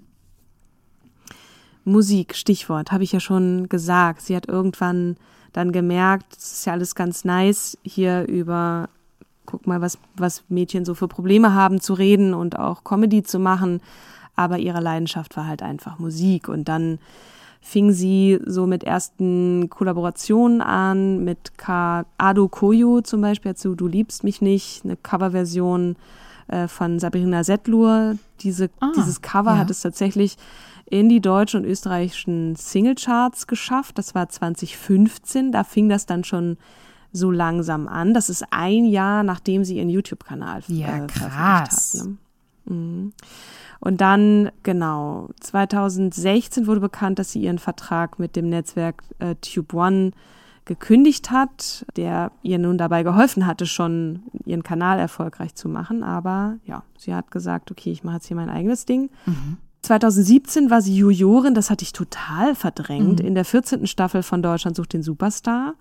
Musik, Stichwort, habe ich ja schon gesagt. Sie hat irgendwann dann gemerkt, es ist ja alles ganz nice, hier über, guck mal, was Mädchen so für Probleme haben zu reden und auch Comedy zu machen. Aber ihre Leidenschaft war halt einfach Musik. Und dann fing sie so mit ersten Kollaborationen an, mit Ado Koyo zum Beispiel, dazu Du liebst mich nicht, eine Coverversion von Sabrina Setlur. Dieses Cover hat es tatsächlich in die deutschen und österreichischen Singlecharts geschafft. Das war 2015, da fing das dann schon so langsam an. Das ist ein Jahr, nachdem sie ihren YouTube-Kanal veröffentlicht hat. Ne? Und dann, 2016 wurde bekannt, dass sie ihren Vertrag mit dem Netzwerk Tube One gekündigt hat, der ihr nun dabei geholfen hatte, schon ihren Kanal erfolgreich zu machen. Aber ja, sie hat gesagt, okay, ich mache jetzt hier mein eigenes Ding. 2017 war sie Jurorin, das hatte ich total verdrängt, in der 14. Staffel von Deutschland sucht den Superstar.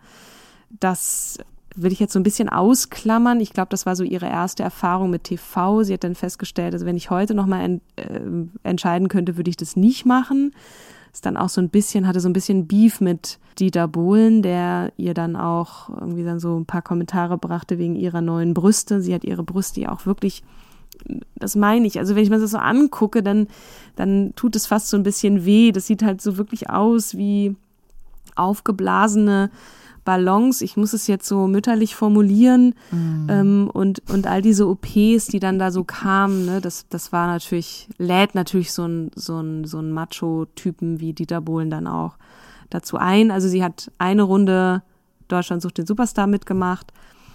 Das will ich jetzt so ein bisschen ausklammern. Ich glaube, das war so ihre erste Erfahrung mit TV. Sie hat dann festgestellt, also wenn ich heute nochmal entscheiden könnte, würde ich das nicht machen. Ist dann auch hatte so ein bisschen Beef mit Dieter Bohlen, der ihr dann auch irgendwie dann so ein paar Kommentare brachte wegen ihrer neuen Brüste. Sie hat ihre Brüste ja auch wirklich, das meine ich, also wenn ich mir das so angucke, dann tut es fast so ein bisschen weh. Das sieht halt so wirklich aus wie aufgeblasene Ballons. Ich muss es jetzt so mütterlich formulieren. Und all diese OPs, die dann da so kamen, ne, das war natürlich, lädt natürlich so ein Macho-Typen wie Dieter Bohlen dann auch dazu ein. Also sie hat eine Runde Deutschland sucht den Superstar mitgemacht.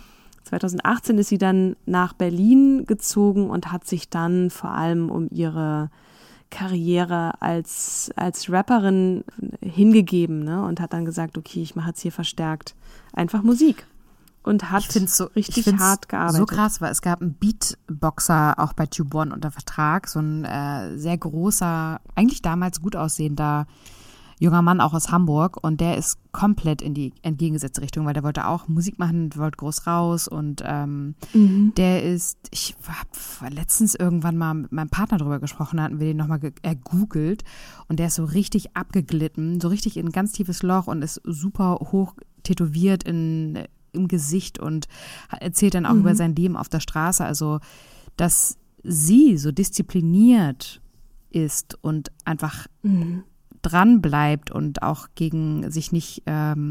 2018 ist sie dann nach Berlin gezogen und hat sich dann vor allem um ihre Karriere als Rapperin hingegeben, ne? Und hat dann gesagt, okay, ich mache jetzt hier verstärkt einfach Musik. Und hat richtig hart gearbeitet. So krass, weil es gab einen Beatboxer auch bei Tube One unter Vertrag, so ein sehr großer, eigentlich damals gut aussehender junger Mann auch aus Hamburg und der ist komplett in die entgegengesetzte Richtung, weil der wollte auch Musik machen, wollte groß raus und der ist, ich habe letztens irgendwann mal mit meinem Partner drüber gesprochen, da hatten wir den nochmal gegoogelt und der ist so richtig abgeglitten, so richtig in ein ganz tiefes Loch und ist super hoch tätowiert im Gesicht und erzählt dann auch über sein Leben auf der Straße, also dass sie so diszipliniert ist und einfach dran bleibt und auch gegen sich nicht,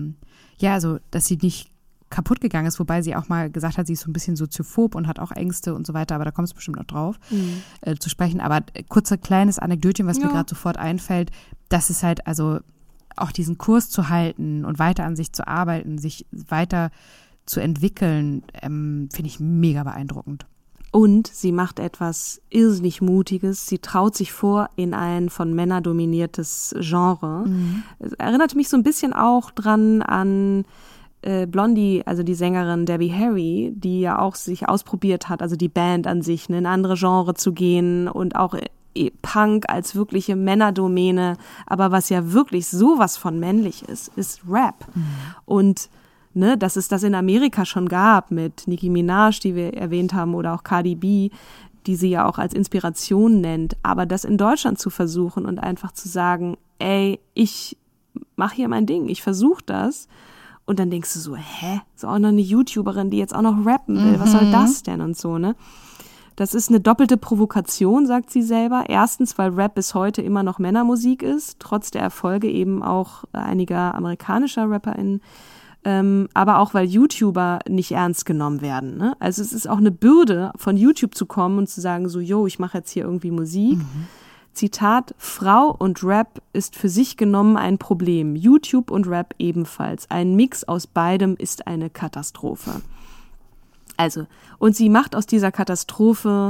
also dass sie nicht kaputt gegangen ist, wobei sie auch mal gesagt hat, sie ist so ein bisschen soziophob und hat auch Ängste und so weiter, aber da kommt es bestimmt noch drauf zu sprechen. Aber kleines Anekdötchen, was mir gerade sofort einfällt, das ist halt also auch diesen Kurs zu halten und weiter an sich zu arbeiten, sich weiter zu entwickeln, finde ich mega beeindruckend. Und sie macht etwas irrsinnig Mutiges. Sie traut sich vor in ein von Männern dominiertes Genre. Es erinnert mich so ein bisschen auch dran an Blondie, also die Sängerin Debbie Harry, die ja auch sich ausprobiert hat, also die Band an sich, ne, in andere Genre zu gehen und auch Punk als wirkliche Männerdomäne, aber was ja wirklich sowas von männlich ist Rap. Und ne, dass es das in Amerika schon gab mit Nicki Minaj, die wir erwähnt haben, oder auch Cardi B, die sie ja auch als Inspiration nennt, aber das in Deutschland zu versuchen und einfach zu sagen, ey, ich mache hier mein Ding, ich versuche das. Und dann denkst du so, ist auch noch eine YouTuberin, die jetzt auch noch rappen will, was soll das denn und so, ne? Das ist eine doppelte Provokation, sagt sie selber. Erstens, weil Rap bis heute immer noch Männermusik ist, trotz der Erfolge eben auch einiger amerikanischer RapperInnen, aber auch, weil YouTuber nicht ernst genommen werden, ne? Also es ist auch eine Bürde, von YouTube zu kommen und zu sagen so, ich mache jetzt hier irgendwie Musik. Zitat, Frau und Rap ist für sich genommen ein Problem. YouTube und Rap ebenfalls. Ein Mix aus beidem ist eine Katastrophe. Also, und sie macht aus dieser Katastrophe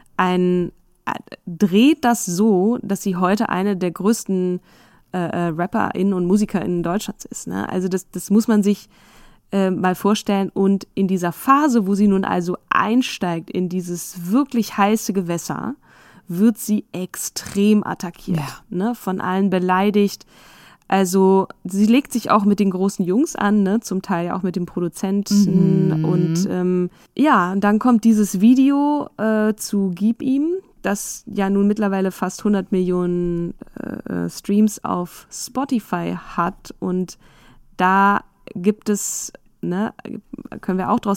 dreht das so, dass sie heute eine der größten RapperInnen und MusikerInnen Deutschlands ist, ne? Also das muss man sich mal vorstellen. Und in dieser Phase, wo sie nun also einsteigt in dieses wirklich heiße Gewässer, wird sie extrem attackiert, ne, von allen beleidigt. Also sie legt sich auch mit den großen Jungs an, ne, zum Teil auch mit dem Produzenten. Und dann kommt dieses Video zu Gib ihm, das ja nun mittlerweile fast 100 Millionen Streams auf Spotify hat. Und da gibt es, ne, können wir auch draus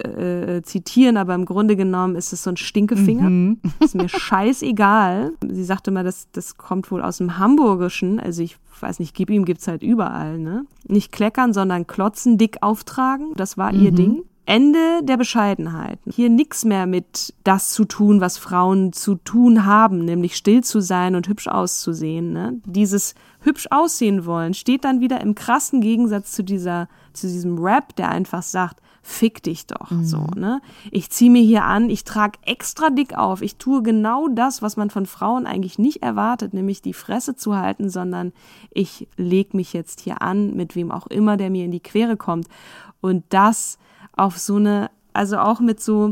zitieren, aber im Grunde genommen ist es so ein Stinkefinger. Ist mir scheißegal. Sie sagte mal, das kommt wohl aus dem Hamburgischen, also ich weiß nicht, Gib ihm gibt's halt überall, ne? Nicht kleckern, sondern klotzen, dick auftragen, das war ihr Ding. Ende der Bescheidenheit. Hier nix mehr mit das zu tun, was Frauen zu tun haben, nämlich still zu sein und hübsch auszusehen, ne? Dieses hübsch aussehen wollen steht dann wieder im krassen Gegensatz zu diesem Rap, der einfach sagt, fick dich doch, so, ne? Ich ziehe mir hier an, ich trage extra dick auf, ich tue genau das, was man von Frauen eigentlich nicht erwartet, nämlich die Fresse zu halten, sondern ich leg mich jetzt hier an, mit wem auch immer, der mir in die Quere kommt. Und das auf so eine, also auch mit so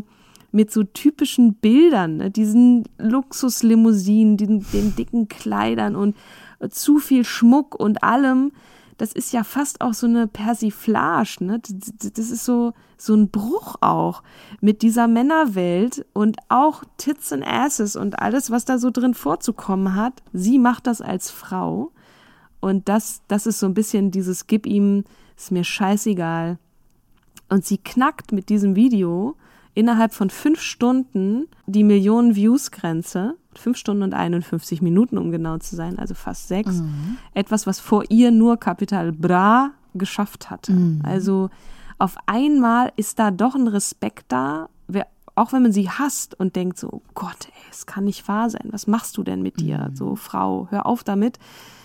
typischen Bildern, ne? Diesen Luxuslimousinen, den dicken Kleidern und zu viel Schmuck und allem. Das ist ja fast auch so eine Persiflage, ne? Das ist so ein Bruch auch mit dieser Männerwelt und auch Tits and Asses und alles, was da so drin vorzukommen hat. Sie macht das als Frau und das ist so ein bisschen dieses Gib ihm, ist mir scheißegal. Und sie knackt mit diesem Video innerhalb von 5 Stunden die Millionen-Views-Grenze. 5 Stunden und 51 Minuten, um genau zu sein, also fast 6. Etwas, was vor ihr nur Capital Bra geschafft hatte. Also auf einmal ist da doch ein Respekt da, auch wenn man sie hasst und denkt so, oh Gott, ey, es kann nicht wahr sein, was machst du denn mit dir? So, Frau, hör auf damit.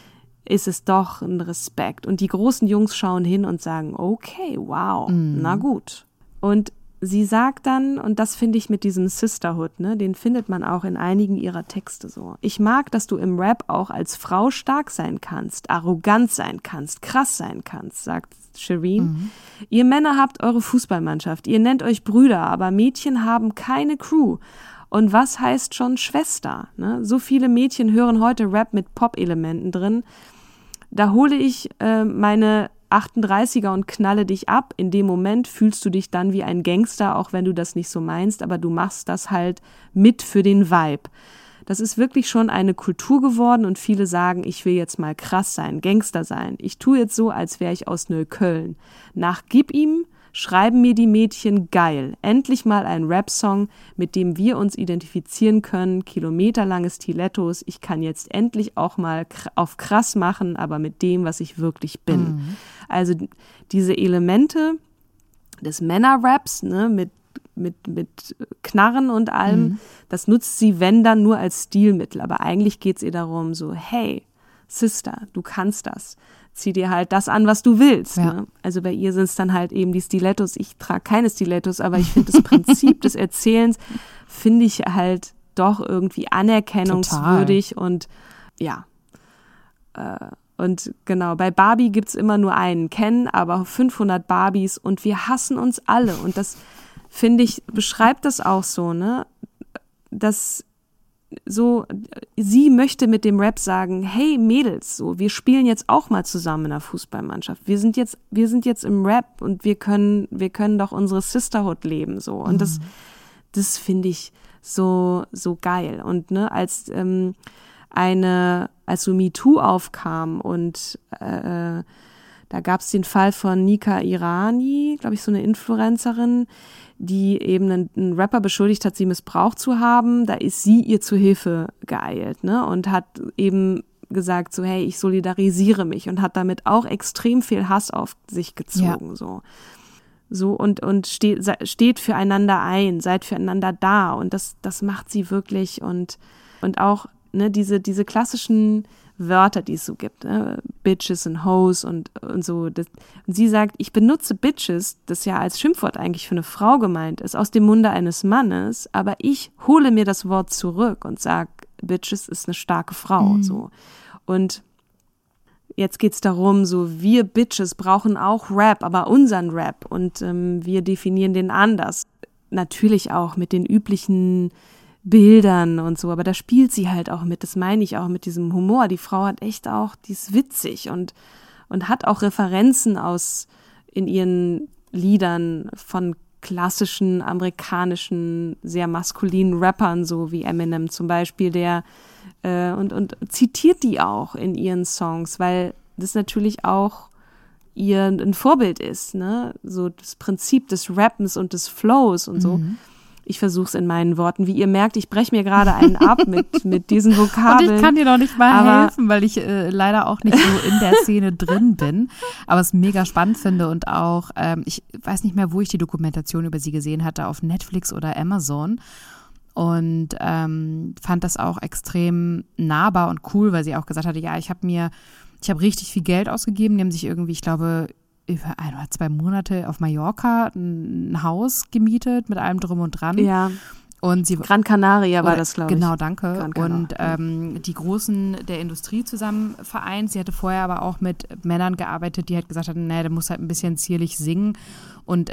Ist es doch ein Respekt. Und die großen Jungs schauen hin und sagen, okay, wow, na gut. Und sie sagt dann, und das finde ich mit diesem Sisterhood, ne, den findet man auch in einigen ihrer Texte so. Ich mag, dass du im Rap auch als Frau stark sein kannst, arrogant sein kannst, krass sein kannst, sagt Shireen. Ihr Männer habt eure Fußballmannschaft, ihr nennt euch Brüder, aber Mädchen haben keine Crew. Und was heißt schon Schwester? Ne? So viele Mädchen hören heute Rap mit Pop-Elementen drin. Da hole ich meine 38er und knalle dich ab. In dem Moment fühlst du dich dann wie ein Gangster, auch wenn du das nicht so meinst, aber du machst das halt mit für den Vibe. Das ist wirklich schon eine Kultur geworden und viele sagen, ich will jetzt mal krass sein, Gangster sein. Ich tue jetzt so, als wäre ich aus Neukölln. Nach Gib ihm schreiben mir die Mädchen geil. Endlich mal ein Rap-Song, mit dem wir uns identifizieren können. Kilometerlange Stilettos. Ich kann jetzt endlich auch mal auf krass machen, aber mit dem, was ich wirklich bin. Also diese Elemente des Männer-Raps, ne, mit Knarren und allem, das nutzt sie, wenn dann, nur als Stilmittel. Aber eigentlich geht's ihr darum, so, hey, Sister, du kannst das. Zieh dir halt das an, was du willst. Ja. Ne? Also bei ihr sind es dann halt eben die Stilettos. Ich trage keine Stilettos, aber ich finde das Prinzip des Erzählens, finde ich halt doch irgendwie anerkennungswürdig. Total. Und ja, Und genau, bei Barbie gibt's immer nur einen Ken, aber 500 Barbies und wir hassen uns alle. Und das, finde ich, beschreibt das auch so, ne? Dass so, sie möchte mit dem Rap sagen, hey Mädels, so, wir spielen jetzt auch mal zusammen in der Fußballmannschaft. Wir sind jetzt im Rap und wir können doch unsere Sisterhood leben, so. Und das finde ich so geil. Und ne, als so MeToo aufkam und da gab es den Fall von Nika Irani, glaube ich, so eine Influencerin, die eben einen Rapper beschuldigt hat, sie missbraucht zu haben. Da ist sie ihr zu Hilfe geeilt, ne, und hat eben gesagt so, hey, ich solidarisiere mich, und hat damit auch extrem viel Hass auf sich gezogen, so und steht füreinander ein, seid füreinander da, und das macht sie wirklich, und auch, ne, diese klassischen Wörter, die es so gibt, ne? Bitches und Hoes und so. Und sie sagt, ich benutze Bitches, das ja als Schimpfwort eigentlich für eine Frau gemeint ist, aus dem Munde eines Mannes, aber ich hole mir das Wort zurück und sage, Bitches ist eine starke Frau, so. Und jetzt geht's darum, so, wir Bitches brauchen auch Rap, aber unseren Rap, und wir definieren den anders. Natürlich auch mit den üblichen Bildern und so, aber da spielt sie halt auch mit, das meine ich auch mit diesem Humor. Die Frau hat echt auch, die ist witzig und hat auch Referenzen in ihren Liedern von klassischen amerikanischen, sehr maskulinen Rappern, so wie Eminem zum Beispiel, der und zitiert die auch in ihren Songs, weil das natürlich auch ihr ein Vorbild ist, ne? So das Prinzip des Rappens und des Flows und so. Ich versuche es in meinen Worten. Wie ihr merkt, ich breche mir gerade einen ab mit diesen Vokabeln. Und ich kann dir noch nicht mal helfen, weil ich leider auch nicht so in der Szene drin bin. Aber es mega spannend finde, und auch, ich weiß nicht mehr, wo ich die Dokumentation über sie gesehen hatte, auf Netflix oder Amazon. Und fand das auch extrem nahbar und cool, weil sie auch gesagt hatte, ja, ich habe richtig viel Geld ausgegeben. Die haben sich irgendwie, ich glaube, über 1 oder 2 Monate auf Mallorca ein Haus gemietet mit allem drum und dran. Ja. Und sie, Gran Canaria war das, glaube ich. Genau, danke. Und die Großen der Industrie zusammen vereint. Sie hatte vorher aber auch mit Männern gearbeitet, die halt gesagt hatten, der muss halt ein bisschen zierlich singen. Und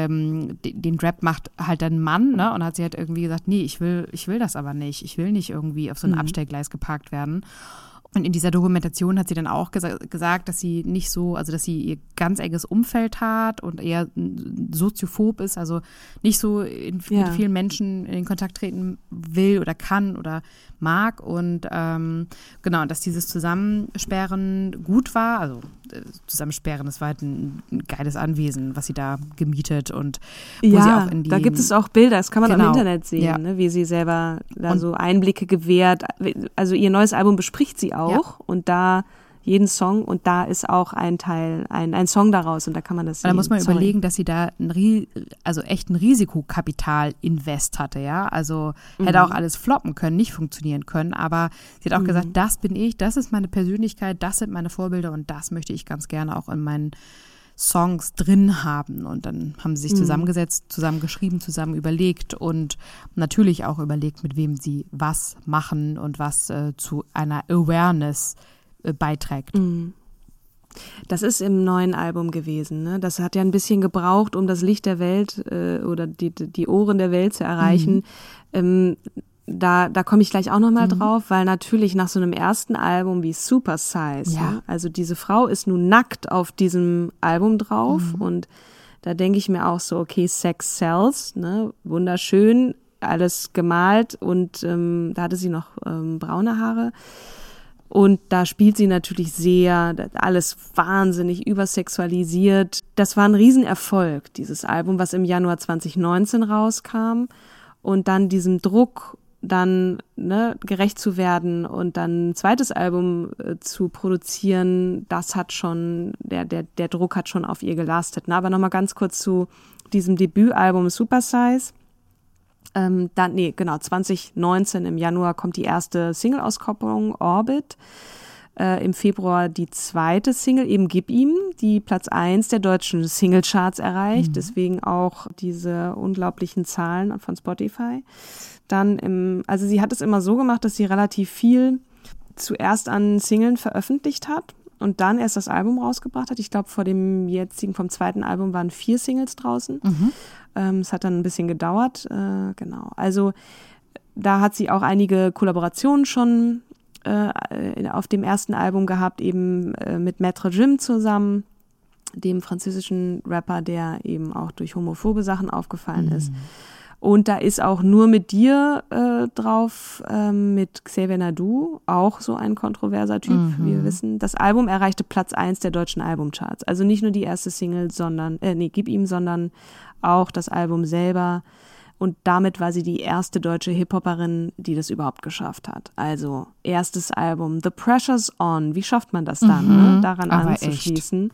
den Rap macht halt ein Mann, ne? Und hat sie halt irgendwie gesagt, nee, ich will das aber nicht. Ich will nicht irgendwie auf so ein Abstellgleis geparkt werden. Und in dieser Dokumentation hat sie dann auch gesagt, dass sie nicht so, also dass sie ihr ganz enges Umfeld hat und eher soziophob ist, also nicht so mit vielen Menschen in Kontakt treten will oder kann oder mag. Und genau, dass dieses Zusammensperren gut war, also Zusammensperren, das war halt ein geiles Anwesen, was sie da gemietet, und wo sie auch in die, da gibt es auch Bilder, das kann man genau, am Internet sehen, ne, wie sie selber da so Einblicke gewährt. Also ihr neues Album bespricht sie auch, und da jeden Song, und da ist auch ein Teil, ein Song daraus, und da kann man das sehen. Da muss man überlegen, dass sie da echt ein Risikokapital-Invest hatte, ja, also hätte auch alles floppen können, nicht funktionieren können, aber sie hat auch gesagt, das bin ich, das ist meine Persönlichkeit, das sind meine Vorbilder, und das möchte ich ganz gerne auch in meinen Songs drin haben. Und dann haben sie sich zusammengesetzt, zusammen geschrieben, zusammen überlegt und natürlich auch überlegt, mit wem sie was machen und was zu einer Awareness beiträgt. Das ist im neuen Album gewesen, ne? Das hat ja ein bisschen gebraucht, um das Licht der Welt oder die Ohren der Welt zu erreichen. Da komme ich gleich auch nochmal drauf, weil natürlich nach so einem ersten Album wie Super Size, ne? Also diese Frau ist nun nackt auf diesem Album drauf, und da denke ich mir auch so, okay, Sex sells, ne? Wunderschön, alles gemalt, und da hatte sie noch braune Haare. Und da spielt sie natürlich sehr, alles wahnsinnig übersexualisiert. Das war ein Riesenerfolg, dieses Album, was im Januar 2019 rauskam. Und dann diesem Druck, dann gerecht zu werden und dann ein zweites Album zu produzieren, das hat schon, der Druck hat schon auf ihr gelastet. Aber nochmal ganz kurz zu diesem Debütalbum Super Size. 2019 im Januar kommt die erste Single-Auskopplung Orbit. Im Februar die zweite Single, eben Gib ihm, die Platz 1 der deutschen Singlecharts erreicht. Deswegen auch diese unglaublichen Zahlen von Spotify. Dann also sie hat es immer so gemacht, dass sie relativ viel zuerst an Singlen veröffentlicht hat und dann erst das Album rausgebracht hat. Ich glaube, vom zweiten Album waren 4 Singles draußen. Es hat dann ein bisschen gedauert, genau. Also da hat sie auch einige Kollaborationen schon auf dem ersten Album gehabt, eben mit Maître Gim zusammen, dem französischen Rapper, der eben auch durch homophobe Sachen aufgefallen ist. Und da ist auch Nur mit dir drauf, mit Xavier Naidoo, auch so ein kontroverser Typ, wie wir wissen. Das Album erreichte Platz 1 der deutschen Albumcharts. Also nicht nur die erste Single, sondern auch das Album selber. Und damit war sie die erste deutsche Hip-Hopperin, die das überhaupt geschafft hat. Also erstes Album, The Pressure's On. Wie schafft man das dann, daran anzuschließen?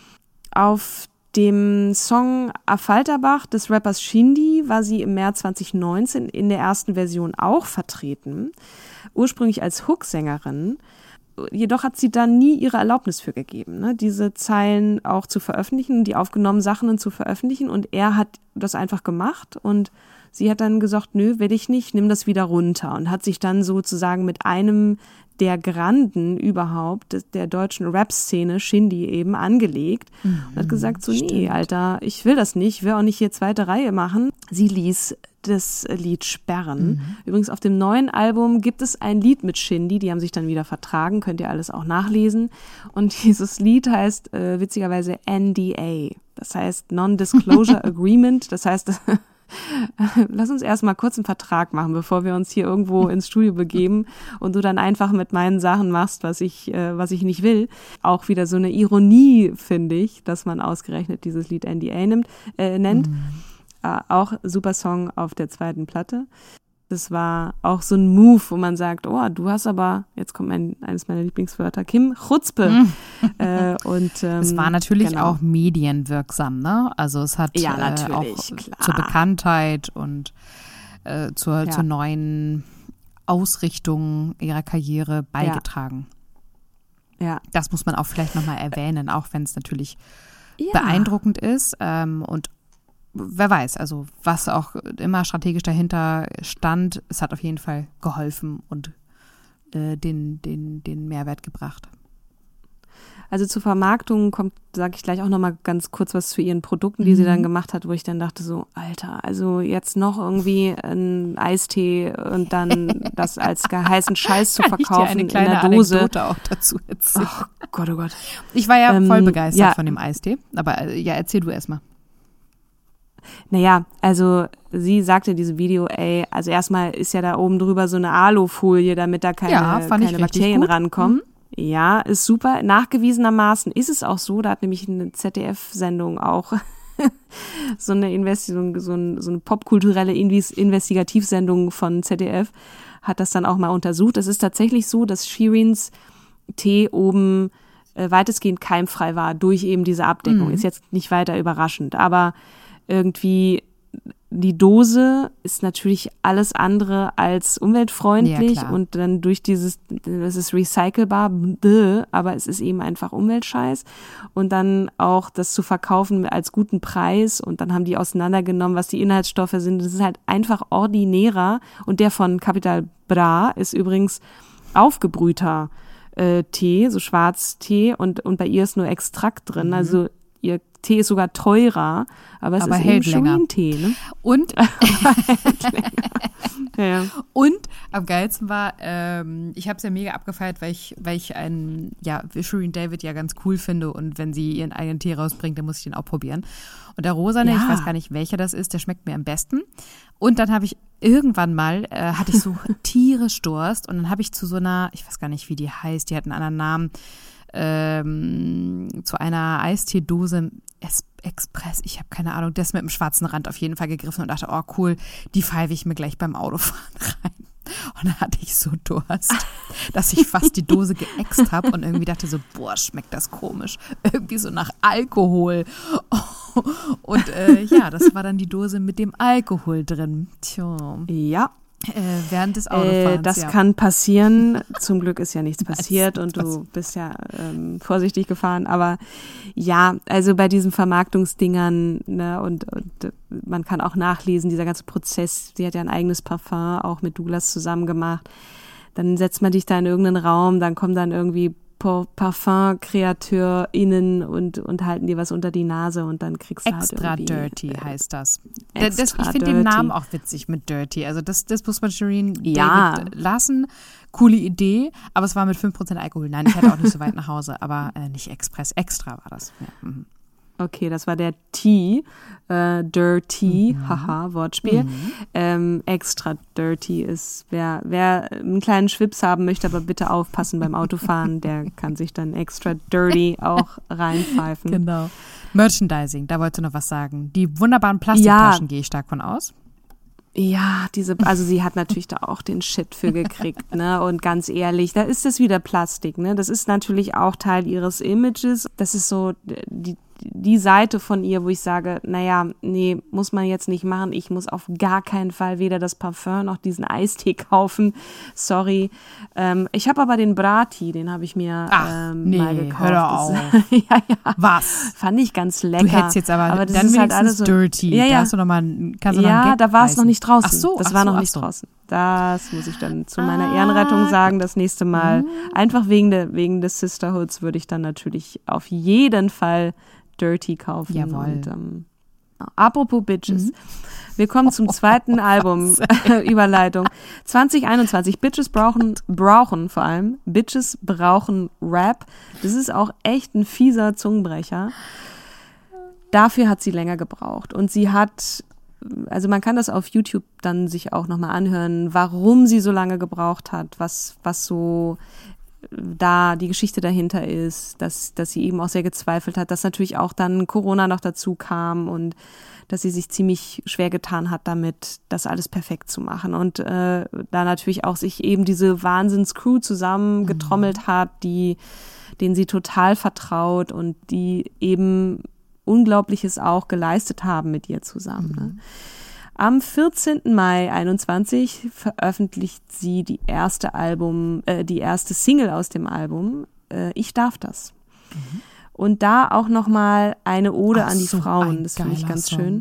Auf dem Song Affalterbach des Rappers Shindy war sie im März 2019 in der ersten Version auch vertreten, ursprünglich als Hook-Sängerin. Jedoch hat sie da nie ihre Erlaubnis für gegeben, ne, diese Zeilen auch zu veröffentlichen, die aufgenommenen Sachen zu veröffentlichen. Und er hat das einfach gemacht und sie hat dann gesagt, nö, will ich nicht, nimm das wieder runter. Und hat sich dann sozusagen mit einem der Granden überhaupt der deutschen Rap-Szene, Shindy, eben angelegt. Und hat gesagt, so, nee, Alter, ich will das nicht, ich will auch nicht hier zweite Reihe machen. Sie ließ das Lied sperren. Übrigens auf dem neuen Album gibt es ein Lied mit Shindy, die haben sich dann wieder vertragen, könnt ihr alles auch nachlesen. Und dieses Lied heißt witzigerweise NDA, das heißt Non-Disclosure Agreement, das heißt, lass uns erstmal kurz einen Vertrag machen, bevor wir uns hier irgendwo ins Studio begeben und du dann einfach mit meinen Sachen machst, was ich nicht will. Auch wieder so eine Ironie, finde ich, dass man ausgerechnet dieses Lied NDA nennt. Auch super Song auf der zweiten Platte. Das war auch so ein Move, wo man sagt, oh, du hast aber, jetzt kommt eines meiner Lieblingswörter, Kim, Chutzpe. Es war natürlich auch medienwirksam, ne? Also es hat auch zur Bekanntheit und zur neuen Ausrichtung ihrer Karriere beigetragen. Ja. Das muss man auch vielleicht nochmal erwähnen, auch wenn es natürlich beeindruckend ist und wer weiß, also was auch immer strategisch dahinter stand, es hat auf jeden Fall geholfen und den Mehrwert gebracht. Also zur Vermarktung sage ich gleich auch nochmal ganz kurz was zu ihren Produkten, die sie dann gemacht hat, wo ich dann dachte so, Alter, also jetzt noch irgendwie ein Eistee und dann das als heißen Scheiß zu verkaufen in der Dose. Anekdote auch dazu erzählen. Oh Gott, oh Gott. Ich war ja voll begeistert von dem Eistee, aber erzähl du erst mal. Naja, also sie sagte in diesem Video, also erstmal ist ja da oben drüber so eine Alufolie, damit da keine Bakterien rankommen. Ja, ist super. Nachgewiesenermaßen ist es auch so, da hat nämlich eine ZDF-Sendung auch so eine popkulturelle Investigativsendung von ZDF hat das dann auch mal untersucht. Es ist tatsächlich so, dass Shirins Tee oben weitestgehend keimfrei war durch eben diese Abdeckung. Ist jetzt nicht weiter überraschend, aber irgendwie die Dose ist natürlich alles andere als umweltfreundlich und dann durch das ist recycelbar, aber es ist eben einfach Umweltscheiß und dann auch das zu verkaufen als guten Preis und dann haben die auseinandergenommen, was die Inhaltsstoffe sind. Das ist halt einfach ordinärer und der von Capital Bra ist übrigens aufgebrühter Tee, so Schwarztee und bei ihr ist nur Extrakt drin, also ihr Tee ist sogar teurer, aber es ist eben Shirin-Tee. Ne? Und ja. Und am geilsten war, ich habe es ja mega abgefeiert, weil ich Shirin David ja ganz cool finde und wenn sie ihren eigenen Tee rausbringt, dann muss ich den auch probieren. Und der rosane, ich weiß gar nicht, welcher das ist, der schmeckt mir am besten. Und dann habe ich irgendwann mal, hatte ich so tierisch Durst und dann habe ich zu so einer, ich weiß gar nicht, wie die heißt, die hat einen anderen Namen, zu einer Eisteedose Express, ich habe keine Ahnung, das mit dem schwarzen Rand auf jeden Fall gegriffen und dachte, oh cool, die pfeife ich mir gleich beim Autofahren rein. Und dann hatte ich so Durst, dass ich fast die Dose geäxt habe und irgendwie dachte so, boah, schmeckt das komisch. Irgendwie so nach Alkohol. Und das war dann die Dose mit dem Alkohol drin. Tja. Ja. Während des Autofahrens, das kann passieren. Zum Glück ist ja nichts passiert und du bist ja vorsichtig gefahren. Aber ja, also bei diesen Vermarktungsdingern, ne, und man kann auch nachlesen, dieser ganze Prozess, sie hat ja ein eigenes Parfum auch mit Douglas zusammen gemacht. Dann setzt man dich da in irgendeinen Raum, dann kommen dann irgendwie Parfum-KreateurInnen und halten dir was unter die Nase und dann kriegst du Extra halt irgendwie... Dirty heißt das. Extra Ich finde den Dirty. Namen auch witzig mit Dirty. Also das muss man Shireen Ja. David lassen. Coole Idee, aber es war mit 5% Alkohol. Nein, ich hatte auch nicht so weit nach Hause, aber nicht Express. Extra war das. Ja. Mhm. Okay, das war der T, Dirty, haha, Wortspiel. Extra Dirty ist, wer einen kleinen Schwips haben möchte, aber bitte aufpassen beim Autofahren, der kann sich dann Extra Dirty auch reinpfeifen. Genau. Merchandising, da wolltest du noch was sagen. Die wunderbaren Plastiktaschen gehe ich stark von aus. Ja, also sie hat natürlich da auch den Shit für gekriegt, ne? Und ganz ehrlich, da ist es wieder Plastik, ne? Das ist natürlich auch Teil ihres Images. Das ist so die Seite von ihr, wo ich sage, naja, nee, muss man jetzt nicht machen. Ich muss auf gar keinen Fall weder das Parfum noch diesen Eistee kaufen. Sorry. Ich habe aber den Brati, den habe ich mir mal gekauft. Hör doch auf. Ja. Was? Fand ich ganz lecker. Du hättest jetzt aber das dann ist halt wenigstens alles so Dirty. Ja. Da hast du noch mal, kannst du noch einen Gag da war es noch nicht draußen. Das war noch nicht draußen. Das muss ich dann zu meiner Ehrenrettung sagen. Das nächste Mal, einfach wegen des Sisterhoods, würde ich dann natürlich auf jeden Fall Dirty kaufen. Jawohl. Und, apropos Bitches. Wir kommen zum zweiten Album. Überleitung. 2021. Bitches brauchen vor allem. Bitches brauchen Rap. Das ist auch echt ein fieser Zungenbrecher. Dafür hat sie länger gebraucht. Und sie hat, also man kann das auf YouTube dann sich auch nochmal anhören, warum sie so lange gebraucht hat, was so da die Geschichte dahinter ist, dass sie eben auch sehr gezweifelt hat, dass natürlich auch dann Corona noch dazu kam und dass sie sich ziemlich schwer getan hat damit, das alles perfekt zu machen und da natürlich auch sich eben diese Wahnsinns-Crew zusammengetrommelt hat, denen sie total vertraut und die eben Unglaubliches auch geleistet haben mit ihr zusammen. Ne? Am 14. Mai 21 veröffentlicht sie die erste Single aus dem Album, Ich darf das. Und da auch nochmal eine Ode an die Frauen, das finde ich ganz schön.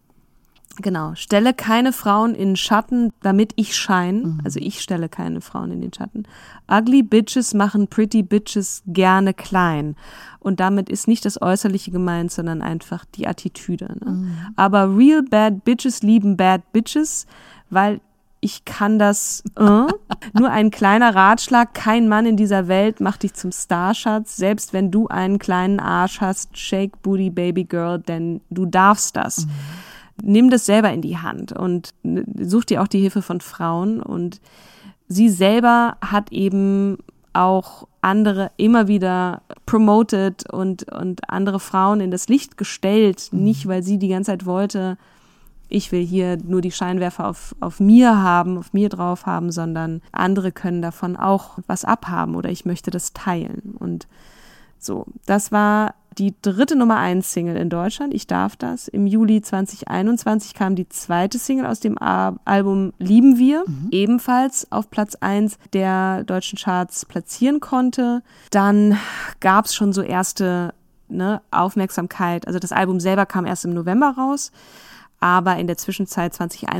Genau, stelle keine Frauen in Schatten, damit ich scheine. Also ich stelle keine Frauen in den Schatten. Ugly Bitches machen Pretty Bitches gerne klein. Und damit ist nicht das Äußerliche gemeint, sondern einfach die Attitüde. Ne? Aber real bad Bitches lieben bad Bitches, weil ich kann das. Nur ein kleiner Ratschlag, kein Mann in dieser Welt macht dich zum Starschatz. Selbst wenn du einen kleinen Arsch hast, shake booty baby girl, denn du darfst das. Nimm das selber in die Hand und such dir auch die Hilfe von Frauen. Und sie selber hat eben auch andere immer wieder promoted und andere Frauen in das Licht gestellt. Nicht, weil sie die ganze Zeit wollte, ich will hier nur die Scheinwerfer auf mir drauf haben, sondern andere können davon auch was abhaben oder ich möchte das teilen. Und so, das war die 3. Nummer 1 Single in Deutschland, Ich darf das. Im Juli 2021 kam die 2. Single aus dem Album Lieben wir, ebenfalls auf Platz 1 der deutschen Charts platzieren konnte. Dann gab es schon so erste Aufmerksamkeit. Also das Album selber kam erst im November raus. Aber in der Zwischenzeit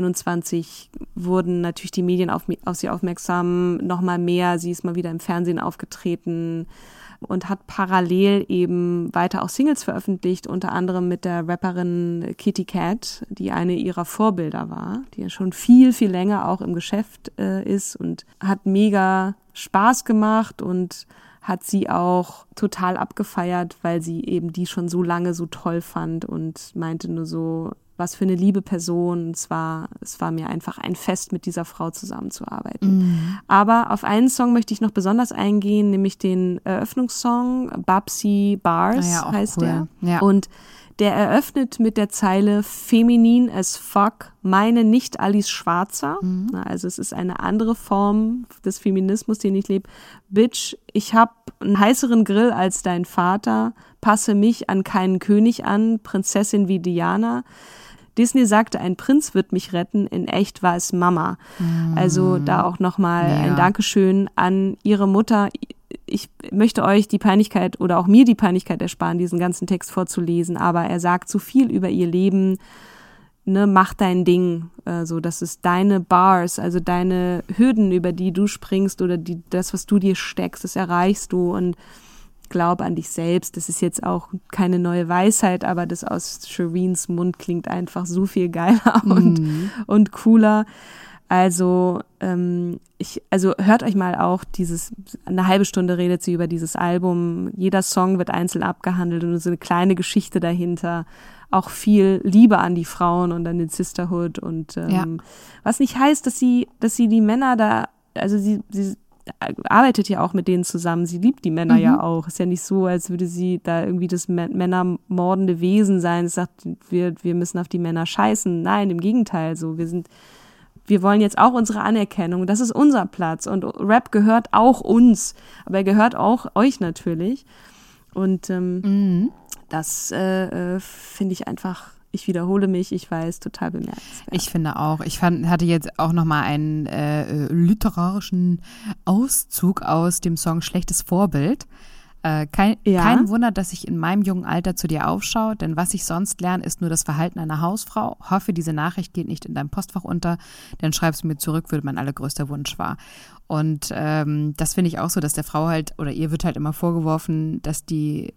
2021 wurden natürlich die Medien auf sie aufmerksam, nochmal mehr. Sie ist mal wieder im Fernsehen aufgetreten und hat parallel eben weiter auch Singles veröffentlicht, unter anderem mit der Rapperin Kitty Cat, die eine ihrer Vorbilder war, die ja schon viel, viel länger auch im Geschäft ist und hat mega Spaß gemacht und hat sie auch total abgefeiert, weil sie eben die schon so lange so toll fand und meinte nur so, was für eine liebe Person. Es war mir einfach ein Fest, mit dieser Frau zusammenzuarbeiten. Aber auf einen Song möchte ich noch besonders eingehen, nämlich den Eröffnungssong Babsy Bars heißt cool. Der. Ja. Und der eröffnet mit der Zeile Feminin as fuck, meine nicht Alice Schwarzer. Also es ist eine andere Form des Feminismus, den ich lebe. Bitch, ich hab einen heißeren Grill als dein Vater, passe mich an keinen König an, Prinzessin wie Diana. Disney sagte, ein Prinz wird mich retten, in echt war es Mama. Also da auch nochmal ein Dankeschön an ihre Mutter. Ich möchte euch die Peinlichkeit oder auch mir die Peinlichkeit ersparen, diesen ganzen Text vorzulesen, aber er sagt so viel über ihr Leben. ne, mach dein Ding, so, das ist deine Bars, also deine Hürden, über die du springst oder das, was du dir steckst, das erreichst du und glaub an dich selbst. Das ist jetzt auch keine neue Weisheit, aber das aus Shireens Mund klingt einfach so viel geiler und cooler. Also, hört euch mal auch eine halbe Stunde redet sie über dieses Album. Jeder Song wird einzeln abgehandelt und so eine kleine Geschichte dahinter. Auch viel Liebe an die Frauen und an den Sisterhood und was nicht heißt, dass sie die Männer da, also sie arbeitet ja auch mit denen zusammen, sie liebt die Männer ja auch. Ist ja nicht so, als würde sie da irgendwie das männermordende Wesen sein. Es sagt, wir müssen auf die Männer scheißen. Nein, im Gegenteil, so, wir wollen jetzt auch unsere Anerkennung, das ist unser Platz und Rap gehört auch uns, aber er gehört auch euch natürlich und das finde ich einfach, ich wiederhole mich, ich weiß, total bemerkenswert. Ich finde auch, hatte jetzt auch nochmal einen literarischen Auszug aus dem Song Schlechtes Vorbild. Kein Wunder, dass ich in meinem jungen Alter zu dir aufschaue, denn was ich sonst lerne, ist nur das Verhalten einer Hausfrau. Hoffe, diese Nachricht geht nicht in deinem Postfach unter, denn schreibst du mir zurück, würde mein allergrößter Wunsch war. Und das finde ich auch so, dass der Frau halt, oder ihr wird halt immer vorgeworfen, dass sie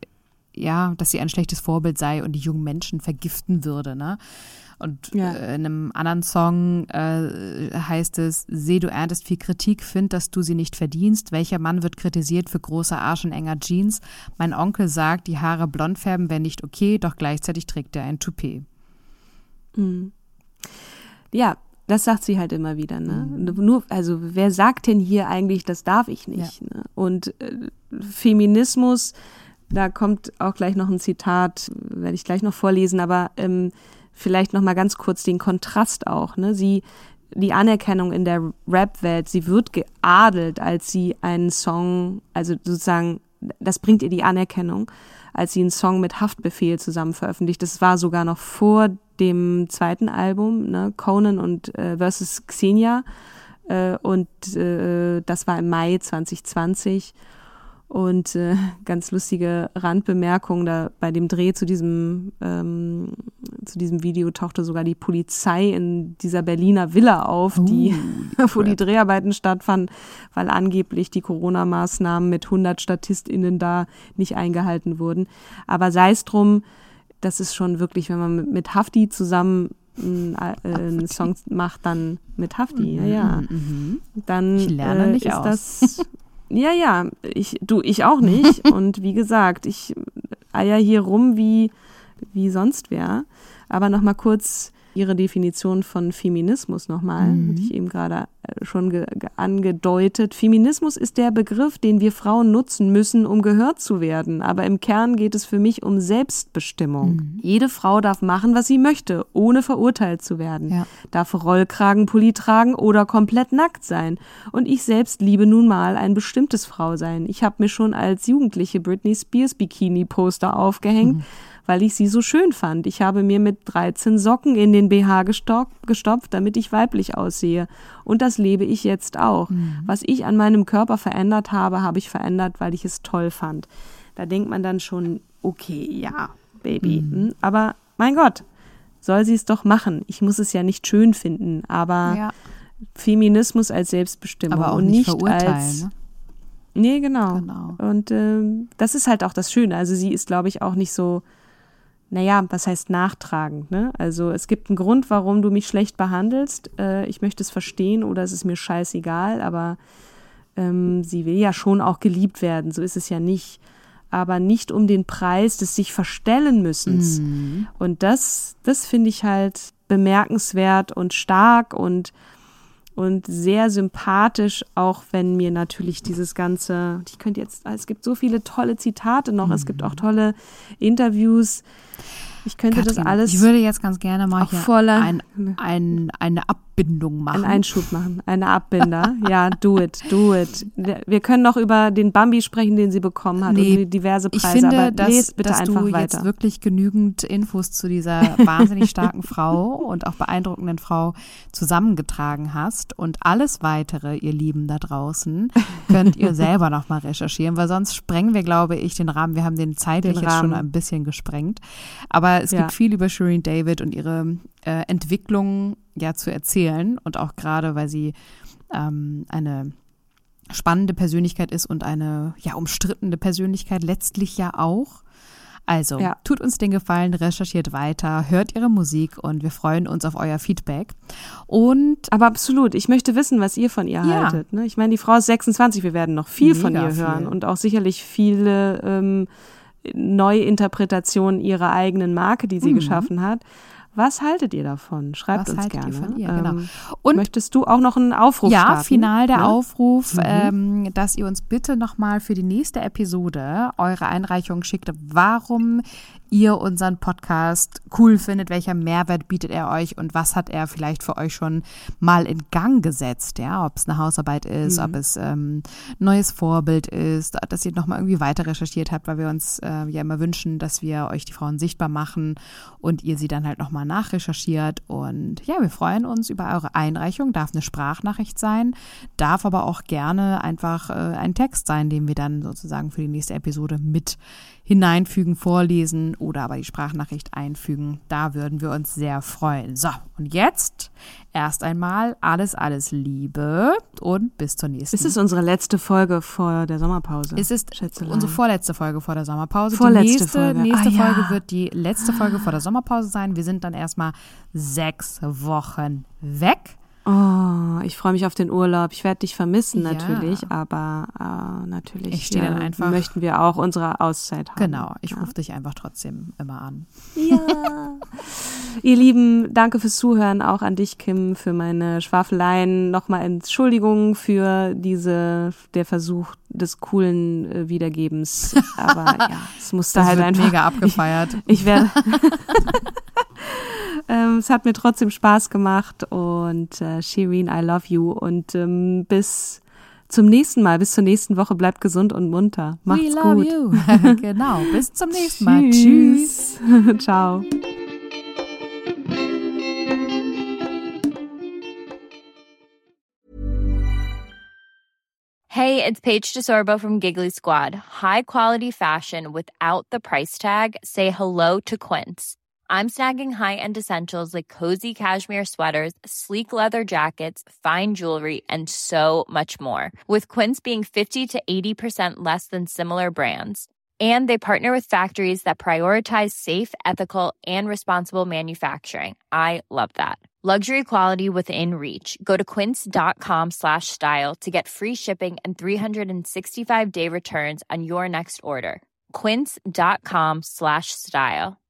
ein schlechtes Vorbild sei und die jungen Menschen vergiften würde, ne? Und in einem anderen Song heißt es, seh, du erntest viel Kritik, find, dass du sie nicht verdienst. Welcher Mann wird kritisiert für große Arsch und enger Jeans? Mein Onkel sagt, die Haare blond färben wäre nicht okay, doch gleichzeitig trägt er ein Toupet. Mhm. Ja, das sagt sie halt immer wieder, ne? Nur, also wer sagt denn hier eigentlich, das darf ich nicht? Ja. Ne? Und Feminismus, da kommt auch gleich noch ein Zitat, werde ich gleich noch vorlesen, aber vielleicht noch mal ganz kurz den Kontrast auch, ne? Die Anerkennung in der Rap-Welt, sie wird geadelt, als sie einen Song, also sozusagen, das bringt ihr die Anerkennung, als sie einen Song mit Haftbefehl zusammen veröffentlicht. Das war sogar noch vor dem zweiten Album, ne? Conan und versus Xenia, und das war im Mai 2020. Und ganz lustige Randbemerkung, da bei dem Dreh zu diesem Video tauchte sogar die Polizei in dieser Berliner Villa auf, wo die Dreharbeiten stattfanden, weil angeblich die Corona-Maßnahmen mit 100 StatistInnen da nicht eingehalten wurden. Aber sei es drum, das ist schon wirklich, wenn man mit Hafti zusammen einen Song macht, dann mit Hafti, dann ich lerne nicht ist aus. Das... Ja, ich auch nicht. Und wie gesagt, ich eier hier rum wie sonst wer. Aber nochmal kurz Ihre Definition von Feminismus nochmal, hatte ich eben gerade schon angedeutet. Feminismus ist der Begriff, den wir Frauen nutzen müssen, um gehört zu werden. Aber im Kern geht es für mich um Selbstbestimmung. Jede Frau darf machen, was sie möchte, ohne verurteilt zu werden. Ja. Darf Rollkragenpulli tragen oder komplett nackt sein. Und ich selbst liebe nun mal ein bestimmtes Frausein. Ich habe mir schon als Jugendliche Britney Spears Bikini-Poster aufgehängt, weil ich sie so schön fand. Ich habe mir mit 13 Socken in den BH gestopft, damit ich weiblich aussehe. Und das lebe ich jetzt auch. Was ich an meinem Körper verändert habe, habe ich verändert, weil ich es toll fand. Da denkt man dann schon, okay, ja, Baby. Aber mein Gott, soll sie es doch machen. Ich muss es ja nicht schön finden, aber Feminismus als Selbstbestimmung. Aber auch und nicht verurteilen, als... Ne? Nee, genau. Und das ist halt auch das Schöne. Also sie ist, glaube ich, auch nicht so... Naja, was heißt nachtragend, ne? Also es gibt einen Grund, warum du mich schlecht behandelst. Ich möchte es verstehen oder es ist mir scheißegal, aber sie will ja schon auch geliebt werden, so ist es ja nicht. Aber nicht um den Preis des sich verstellen müssens. Und das finde ich halt bemerkenswert und stark und sehr sympathisch, auch wenn mir natürlich dieses ganze, es gibt so viele tolle Zitate noch, es gibt auch tolle Interviews. Ich könnte Katrin, das alles. Ich würde jetzt ganz gerne mal hier eine Abbindung machen. Einen Einschub machen, eine Abbinder. Ja, do it. Wir können noch über den Bambi sprechen, den sie bekommen hat und diverse Preise, ich finde, aber lest bitte dass einfach du weiter. Jetzt wirklich genügend Infos zu dieser wahnsinnig starken Frau und auch beeindruckenden Frau zusammengetragen hast und alles Weitere, ihr Lieben da draußen, könnt ihr selber nochmal recherchieren, weil sonst sprengen wir, glaube ich, den Rahmen. Wir haben den zeitlich jetzt schon ein bisschen gesprengt, aber es gibt viel über Shireen David und ihre Entwicklung zu erzählen und auch gerade, weil sie eine spannende Persönlichkeit ist und eine umstrittene Persönlichkeit letztlich ja auch. Also, tut uns den Gefallen, recherchiert weiter, hört ihre Musik und wir freuen uns auf euer Feedback. Aber absolut, ich möchte wissen, was ihr von ihr haltet. Ne? Ich meine, die Frau ist 26, wir werden noch viel von ihr hören und auch sicherlich viele Neuinterpretationen ihrer eigenen Marke, die sie geschaffen hat. Was haltet ihr davon? Schreibt uns gerne. Was haltet ihr von ihr? Genau. Und möchtest du auch noch einen Aufruf starten? Ja, final der Aufruf, dass ihr uns bitte nochmal für die nächste Episode eure Einreichung schickt, warum ihr unseren Podcast cool findet, welcher Mehrwert bietet er euch und was hat er vielleicht für euch schon mal in Gang gesetzt, ob es eine Hausarbeit ist, ob es neues Vorbild ist, dass ihr nochmal irgendwie weiter recherchiert habt, weil wir uns immer wünschen, dass wir euch die Frauen sichtbar machen und ihr sie dann halt nochmal nachrecherchiert und wir freuen uns über eure Einreichung, darf eine Sprachnachricht sein, darf aber auch gerne einfach ein Text sein, den wir dann sozusagen für die nächste Episode mit hineinfügen, vorlesen oder aber die Sprachnachricht einfügen. Da würden wir uns sehr freuen. So, und jetzt erst einmal alles Liebe und bis zur nächsten. Ist es unsere letzte Folge vor der Sommerpause? Es ist unsere vorletzte Folge vor der Sommerpause. Vorletzte die nächste Folge wird die letzte Folge vor der Sommerpause sein. Wir sind dann erstmal 6 Wochen weg. Oh, ich freue mich auf den Urlaub. Ich werde dich vermissen natürlich, aber natürlich dann einfach, möchten wir auch unsere Auszeit haben. Genau, ich rufe dich einfach trotzdem immer an. Ja. Ihr Lieben, danke fürs Zuhören, auch an dich, Kim, für meine Schwafeleien. Nochmal Entschuldigung für der Versuch des coolen Wiedergebens. Aber es musste das halt wird einfach. Mega abgefeiert. Ich werde. Es hat mir trotzdem Spaß gemacht und Shireen, I love you und bis zum nächsten Mal, bis zur nächsten Woche, bleibt gesund und munter. Macht's gut. We love you. Genau, bis zum nächsten Mal. Tschüss. Ciao. Hey, it's Paige DeSorbo from Giggly Squad. High quality fashion without the price tag. Say hello to Quince. I'm snagging high-end essentials like cozy cashmere sweaters, sleek leather jackets, fine jewelry, and so much more. With Quince being 50 to 80% less than similar brands. And they partner with factories that prioritize safe, ethical, and responsible manufacturing. I love that. Luxury quality within reach. Go to quince.com/style to get free shipping and 365-day returns on your next order. Quince.com/style.